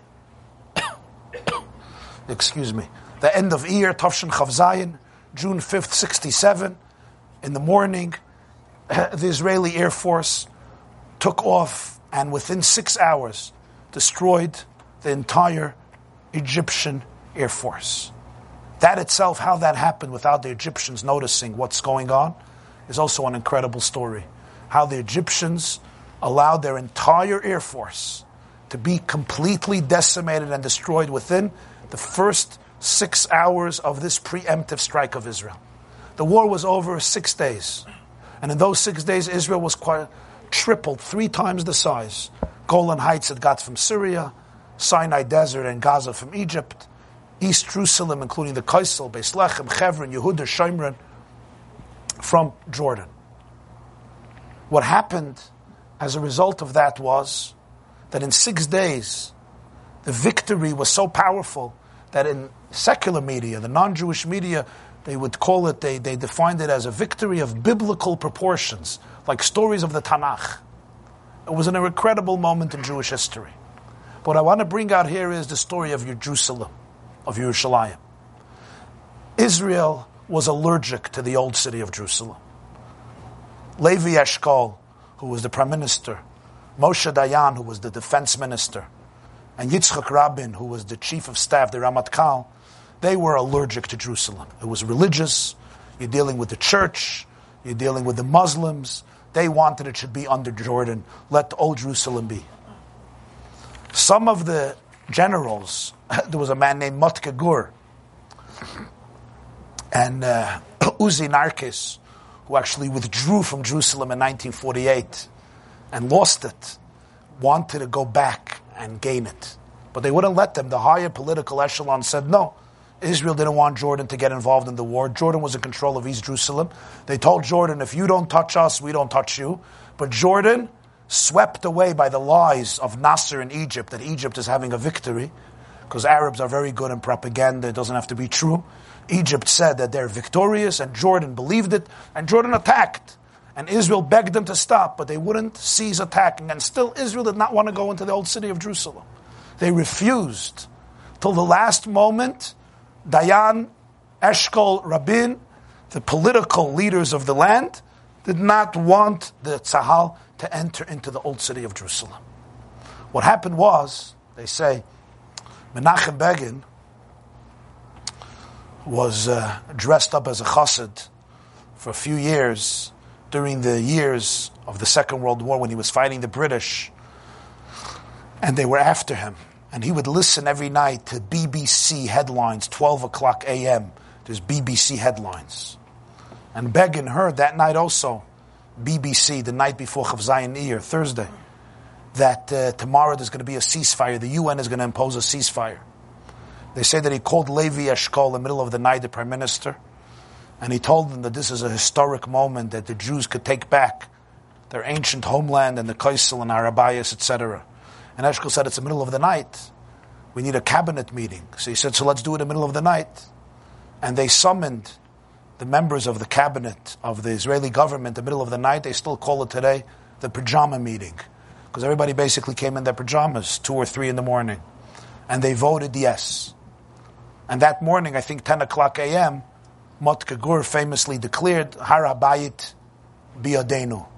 excuse me, the end of year, Tavshin Chav Zayin, June fifth, sixty-seven, in the morning, the Israeli Air Force took off and within six hours destroyed the entire Egyptian Air Force. That itself, how that happened without the Egyptians noticing what's going on, is also an incredible story. How the Egyptians allowed their entire Air Force to be completely decimated and destroyed within the first six hours of this preemptive strike of Israel. The war was over six days. And in those six days, Israel was quite tripled, three times the size. Golan Heights it got from Syria, Sinai Desert and Gaza from Egypt, East Jerusalem, including the Kaisel, Beis Lechem, Hebron, Yehuda, Shomron, from Jordan. What happened as a result of that was that in six days, the victory was so powerful that in secular media, the non-Jewish media, they would call it, they, they defined it as a victory of biblical proportions, like stories of the Tanakh. It was an incredible moment in Jewish history. What I want to bring out here is the story of Jerusalem, of Yerushalayim. Israel was allergic to the old city of Jerusalem. Levi Eshkol, who was the prime minister, Moshe Dayan, who was the defense minister, and Yitzchak Rabin, who was the chief of staff, the Ramatkal, they were allergic to Jerusalem. It was religious. You're dealing with the church. You're dealing with the Muslims. They wanted it should be under Jordan. Let the old Jerusalem be. Some of the generals, there was a man named Motke Gur and uh, Uzi Narkis, who actually withdrew from Jerusalem in nineteen forty-eight and lost it, wanted to go back and gain it. But they wouldn't let them. The higher political echelon said no. Israel didn't want Jordan to get involved in the war. Jordan was in control of East Jerusalem. They told Jordan, if you don't touch us, we don't touch you. But Jordan, swept away by the lies of Nasser in Egypt, that Egypt is having a victory, because Arabs are very good in propaganda, it doesn't have to be true. Egypt said that they're victorious, and Jordan believed it, and Jordan attacked. And Israel begged them to stop, but they wouldn't cease attacking. And still Israel did not want to go into the old city of Jerusalem. They refused. Till the last moment, Dayan, Eshkol, Rabin, the political leaders of the land, did not want the Tzahal to enter into the old city of Jerusalem. What happened was, they say, Menachem Begin was uh, dressed up as a chassid for a few years during the years of the Second World War when he was fighting the British, and they were after him. And he would listen every night to B B C headlines, twelve o'clock a.m. There's B B C headlines. And Begin heard that night also, B B C, the night before Chav Zayin Iyar, Thursday, that uh, tomorrow there's going to be a ceasefire. The U N is going to impose a ceasefire. They say that he called Levi Eshkol in the middle of the night, the prime minister, and he told them that this is a historic moment that the Jews could take back their ancient homeland and the Kaisel and Arabayas, et cetera. And Eshkol said, it's the middle of the night. We need a cabinet meeting. So he said, so let's do it in the middle of the night. And they summoned the members of the cabinet of the Israeli government in the middle of the night. They still call it today the pajama meeting. Because everybody basically came in their pajamas, two or three in the morning. And they voted yes. And that morning, I think ten o'clock a.m., Motke Gur famously declared, Har HaBayit Biyadenu.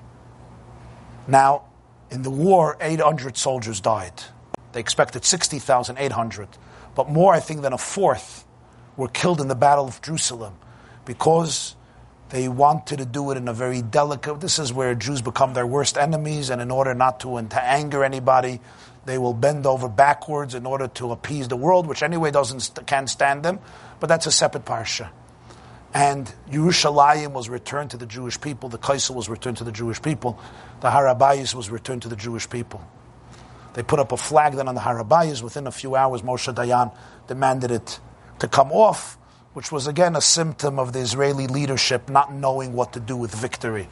Now, in the war, eight hundred soldiers died. They expected sixty thousand eight hundred. But more, I think, than a fourth were killed in the Battle of Jerusalem because they wanted to do it in a very delicate... This is where Jews become their worst enemies, and in order not to, to anger anybody, they will bend over backwards in order to appease the world, which anyway doesn't can't stand them. But that's a separate parsha. And Yerushalayim was returned to the Jewish people. The Kaisel was returned to the Jewish people. The Har HaBayis was returned to the Jewish people. They put up a flag then on the Har HaBayis. Within a few hours, Moshe Dayan demanded it to come off, which was again a symptom of the Israeli leadership not knowing what to do with victory.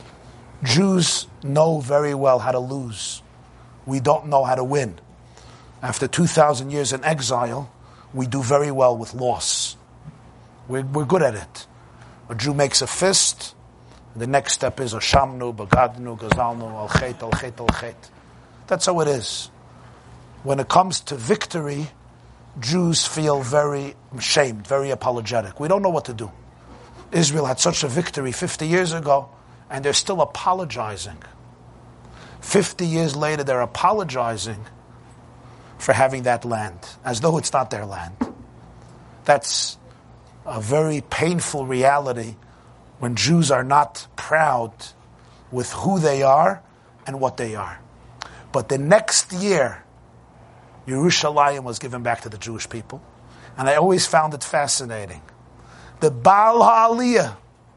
Jews know very well how to lose. We don't know how to win. After two thousand years in exile, we do very well with loss. We're, we're good at it. A Jew makes a fist, and the next step is Oshamnu, Bagadnu, Gazalnu, Al Chet, Al Chet, Al Chet. That's how it is. When it comes to victory, Jews feel very ashamed, very apologetic. We don't know what to do. Israel had such a victory fifty years ago, and they're still apologizing. fifty years later, they're apologizing for having that land, as though it's not their land. That's a very painful reality when Jews are not proud with who they are and what they are. But the next year, Yerushalayim was given back to the Jewish people. And I always found it fascinating. The Baal HaAliyah,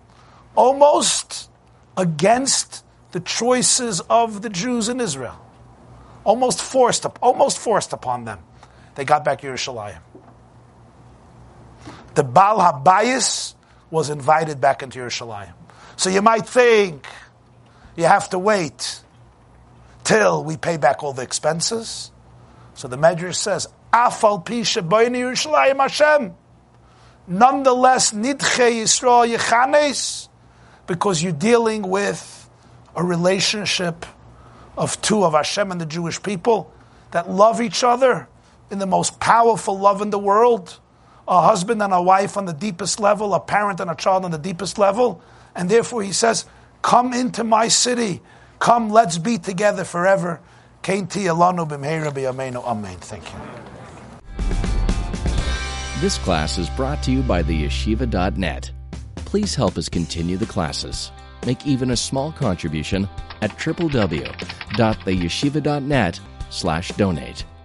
almost against the choices of the Jews in Israel, almost forced, almost forced upon them, they got back Yerushalayim. The Baal HaBayis was invited back into Yerushalayim. So you might think you have to wait till we pay back all the expenses. So the Medrash says, Afal pi shebayni Yerushalayim Hashem. Nonetheless, Nidche Yisrael Yechanes, because you're dealing with a relationship of two, of Hashem and the Jewish people, that love each other in the most powerful love in the world. A husband and a wife on the deepest level, a parent and a child on the deepest level. And therefore he says, come into my city. Come, let's be together forever. Thank you. This class is brought to you by the yeshiva dot net. Please help us continue the classes. Make even a small contribution at w w w dot the yeshiva dot net slash donate.